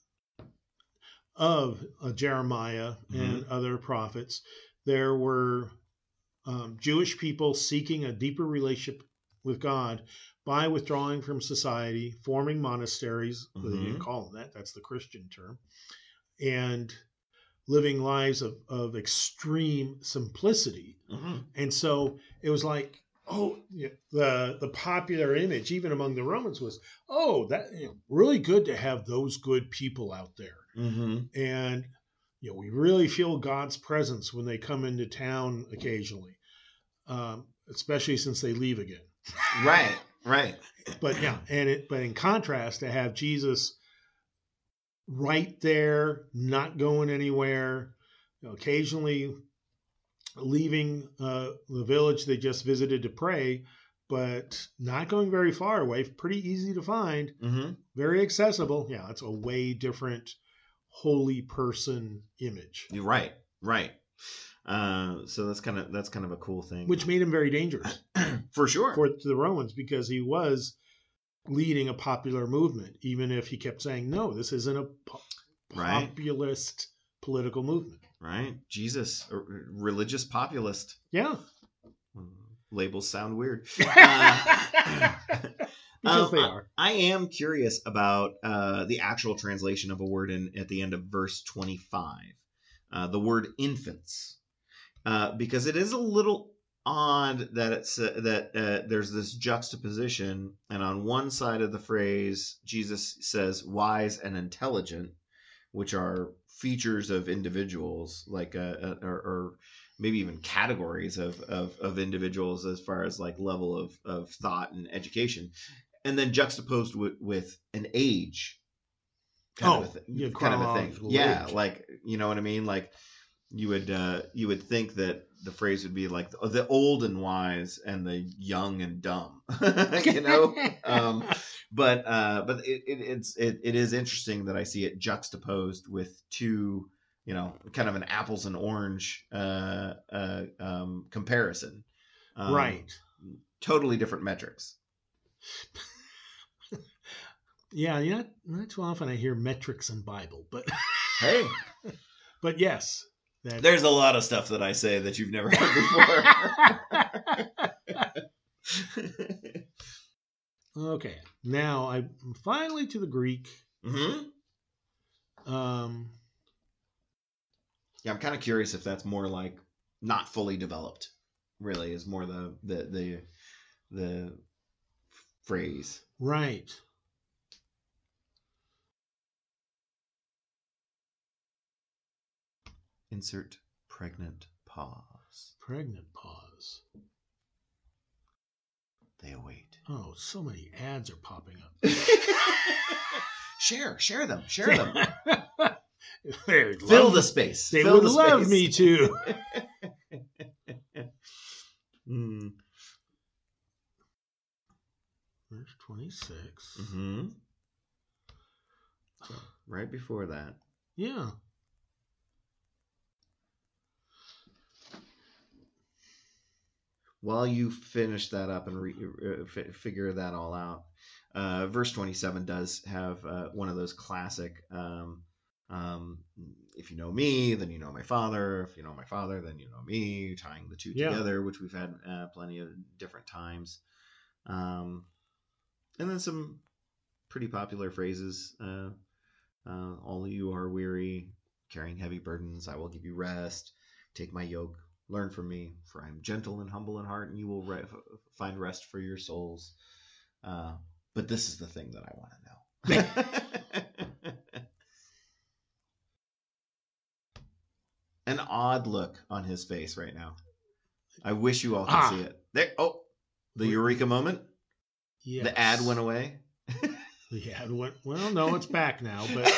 of uh, Jeremiah mm-hmm. and other prophets, there were um, Jewish people seeking a deeper relationship with God by withdrawing from society, forming monasteries. Mm-hmm. They didn't call them that, that's the Christian term, and living lives of, of extreme simplicity. Mm-hmm. And so it was like, oh, the the popular image, even among the Romans, was, oh, that you know, really good to have those good people out there. Mm-hmm. And you know, we really feel God's presence when they come into town occasionally, um, especially since they leave again. Right, right. But yeah, and it, but in contrast, to have Jesus right there, not going anywhere, you know, occasionally leaving uh, the village they just visited to pray, but not going very far away, pretty easy to find, mm-hmm. very accessible. Yeah, it's a way different holy person image. You're right, right. Uh, so that's kind of that's kind of a cool thing, which made him very dangerous for sure for the Romans, because he was leading a popular movement, even if he kept saying, no, this isn't a po- right. populist political movement. Right. Jesus, a religious populist. Yeah. Labels sound weird. Uh, because um, they are. I, I am curious about uh, the actual translation of a word in at the end of verse twenty-five. Uh, the word infants. Uh, because it is a little odd that it's uh, that uh, there's this juxtaposition, and on one side of the phrase Jesus says wise and intelligent, which are features of individuals, like uh, or, or maybe even categories of, of of individuals as far as like level of of thought and education, and then juxtaposed with with an age kind oh, of a th- yeah, kind of a thing. Yeah, age. like you know what I mean, like. You would uh, you would think that the phrase would be like the, the old and wise and the young and dumb, you know. um, but uh, but it, it it's it, it is interesting that I see it juxtaposed with two, you know, kind of an apples and orange uh, uh, um, comparison. Um, right. Totally different metrics. Yeah, yeah. Not too often I hear metrics in Bible, but hey, but yes. That... There's a lot of stuff that I say that you've never heard before. Okay, now I'm finally to the Greek. Mm-hmm. Um, yeah, I'm kind of curious if that's more like not fully developed. really is more the the the the phrase. Right. Insert pregnant pause. Pregnant pause. They await. Oh, so many ads are popping up. share, share them, share them. Fill the space. They Fill would the love space. me to. mm. Verse twenty-six. Mm-hmm. So, right before that. Yeah. While you finish that up and re- uh, f- figure that all out, uh, verse twenty-seven does have uh, one of those classic, um, um, if you know me, then you know my Father. If you know my Father, then you know me, tying the two Yeah. together, which we've had uh, plenty of different times. Um, and then some pretty popular phrases. Uh, uh, all of you are weary, carrying heavy burdens. I will give you rest. Take my yoke. Learn from me, for I am gentle and humble in heart, and you will re- find rest for your souls. Uh, but this is the thing that I want to know. An odd look on his face right now. I wish you all could Ah. see it. There. Oh, the eureka moment. Yes. The ad went away. The ad went. Well, no, it's back now, but.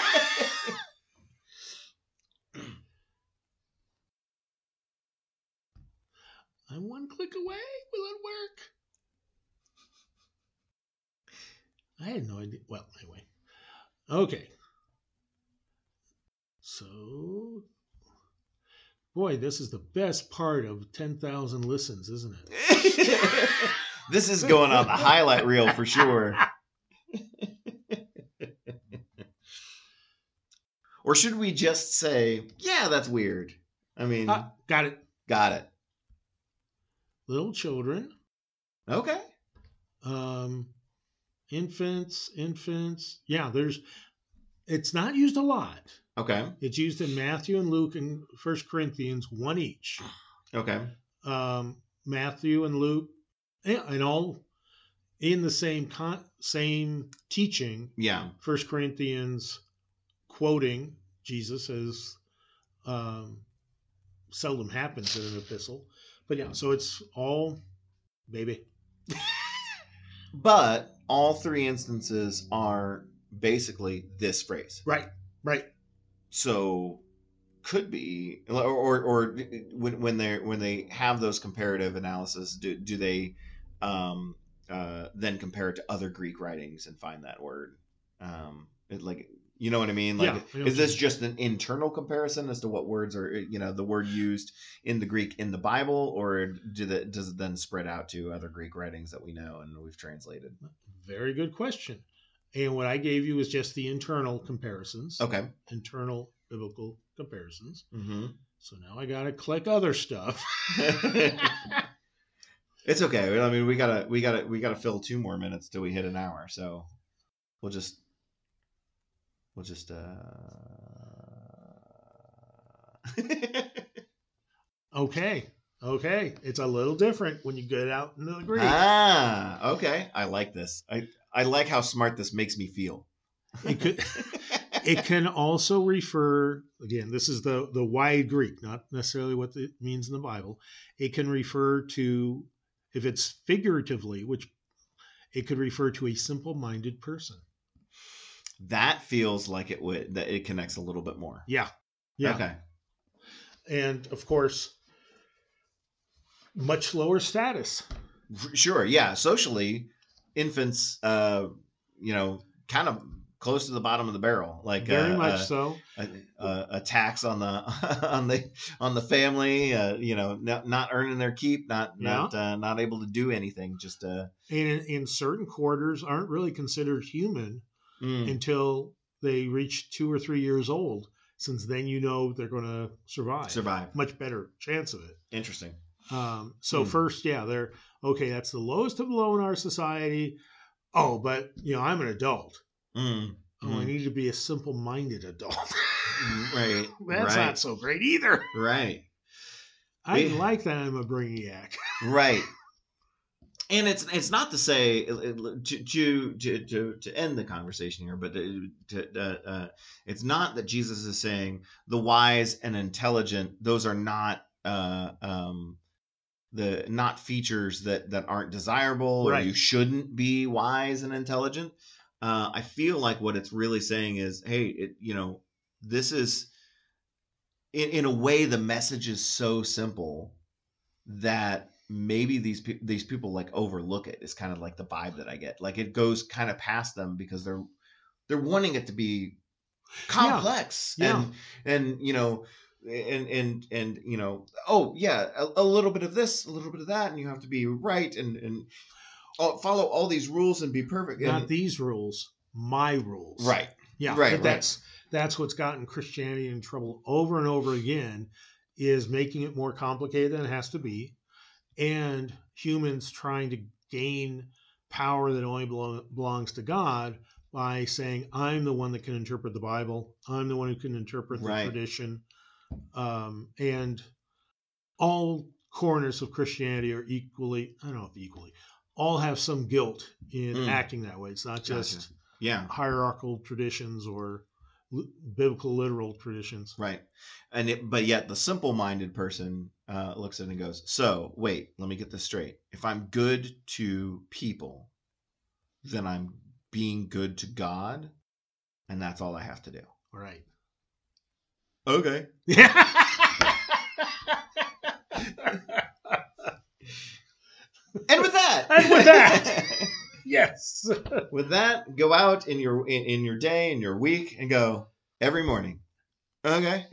I'm one click away. Will it work? I had no idea. Well, anyway. Okay. So, boy, this is the best part of ten thousand listens, isn't it? This is going on the highlight reel for sure. Or should we just say, yeah, that's weird? I mean, Ah, got it. Got it. Little children. Okay. Um, infants, infants. Yeah, there's, it's not used a lot. Okay. It's used in Matthew and Luke and First Corinthians, one each. Okay. Um, Matthew and Luke, yeah, and all in the same con- same teaching. Yeah. First Corinthians quoting Jesus as um, seldom happens in an epistle, but yeah, so it's all baby. But all three instances are basically this phrase. Right. Right. So could be, or or, or when when they when they have those comparative analysis, do do they um, uh, then compare it to other Greek writings and find that word? Um, it, like, you know what I mean? Like, Yeah, is this just an internal comparison as to what words are, you know, the word used in the Greek in the Bible, or do that does it then spread out to other Greek writings that we know and we've translated? Very good question. And what I gave you is just the internal comparisons. Okay. Internal biblical comparisons. Mm-hmm. So now I got to click other stuff. It's okay. I mean, we gotta, we gotta, we gotta fill two more minutes till we hit an hour. So we'll just, we'll just. uh Okay. Okay. It's a little different when you get out into the Greek. Ah, okay. I like this. I I like how smart this makes me feel. It could. It can also refer, again, this is the, the wide Greek, not necessarily what it means in the Bible. It can refer to, if it's figuratively, which it could refer to a simple-minded person. That feels like it would, that it connects a little bit more. Yeah. Yeah. Okay. And, of course, much lower status. Sure. Yeah. Socially, infants, uh, you know, kind of close to the bottom of the barrel, like very uh, much uh, so. A, a, a tax on the on the on the family, uh, you know, not, not earning their keep, not Yeah. not uh, not able to do anything. Just uh, And in, in certain quarters aren't really considered human mm, until they reach two or three years old, since then you know they're going to survive. survive. Much better chance of it. Interesting. Um, so Hmm. first, yeah, they're okay. That's the lowest of the low in our society. Oh, but you know, I'm an adult. Mm, Oh, I mm. need to be a simple-minded adult. Right. That's right. not so great either. Right. I We- like that I'm a brainiac. Right. And it's it's not to say to to to to, to end the conversation here, but to, to, uh, uh, it's not that Jesus is saying the wise and intelligent; those are not uh, um, the not features that that aren't desirable, or Right. you shouldn't be wise and intelligent. Uh, I feel like what it's really saying is, hey, it, you know, this is in, in a way the message is so simple that maybe these pe- these people like overlook it. It's kind of like the vibe that I get. Like it goes kind of past them because they're they're wanting it to be complex Yeah. and and you know and and and you know oh yeah a, a little bit of this, a little bit of that, and you have to be right and and all, follow all these rules and be perfect. Not And, these rules, my rules. right. Yeah. Right, But that's that's what's gotten Christianity in trouble over and over again, is making it more complicated than it has to be, and humans trying to gain power that only belong, belongs to God by saying, I'm the one that can interpret the Bible. I'm the one who can interpret the Right. tradition. Um, and all corners of Christianity are equally, I don't know if equally, all have some guilt in Mm. acting that way. It's not just Gotcha. Yeah. hierarchical traditions or li- biblical literal traditions. Right. And it, but yet the simple-minded person uh, looks at it and goes, so wait, let me get this straight. If I'm good to people, then I'm being good to God, and that's all I have to do. Right. Okay. And with that, And with that. Yes. with that, go out in your in, in your day, in your week, and go every morning. Okay.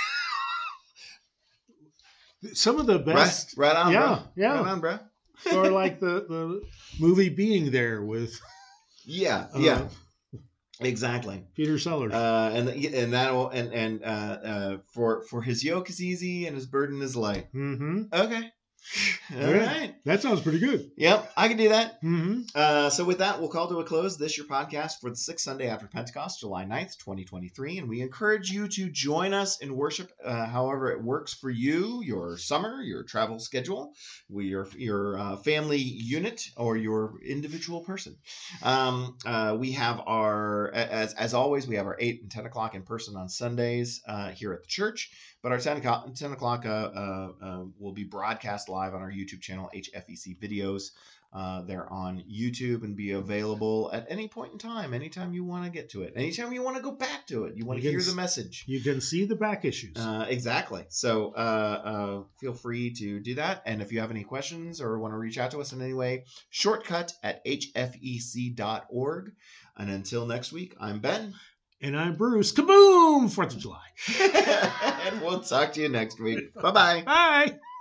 Some of the best. Right, right on, yeah, bro. yeah. Right on, bro. Or like the, the movie Being There with Yeah, uh, yeah. Exactly. Peter Sellers. Uh, and and that and and uh, uh, for for his yoke is easy and his burden is light. mm-hmm. Okay. All Yeah. right. That sounds pretty good. Yep, I can do that. Mm-hmm. Uh, so with that, we'll call to a close this your podcast for the sixth Sunday after Pentecost, July ninth, twenty twenty-three. And we encourage you to join us in worship uh, however it works for you, your summer, your travel schedule, your, your uh, family unit, or your individual person. Um, uh, we have our, as, as always, we have our eight and ten o'clock in person on Sundays uh, here at the church. But our ten o'clock, ten o'clock uh, uh, uh, will be broadcast live on our YouTube channel, H F E C Videos. Uh, they're on YouTube and be available at any point in time, anytime you want to get to it, anytime you want to go back to it, you want You to can hear the s- message. You can see the back issues. Uh, exactly. So uh, uh, feel free to do that. And if you have any questions or want to reach out to us in any way, shortcut at H F E C dot org. And until next week, I'm Ben. And I'm Bruce. Kaboom! Fourth of July. And we'll talk to you next week. Bye-bye. Bye.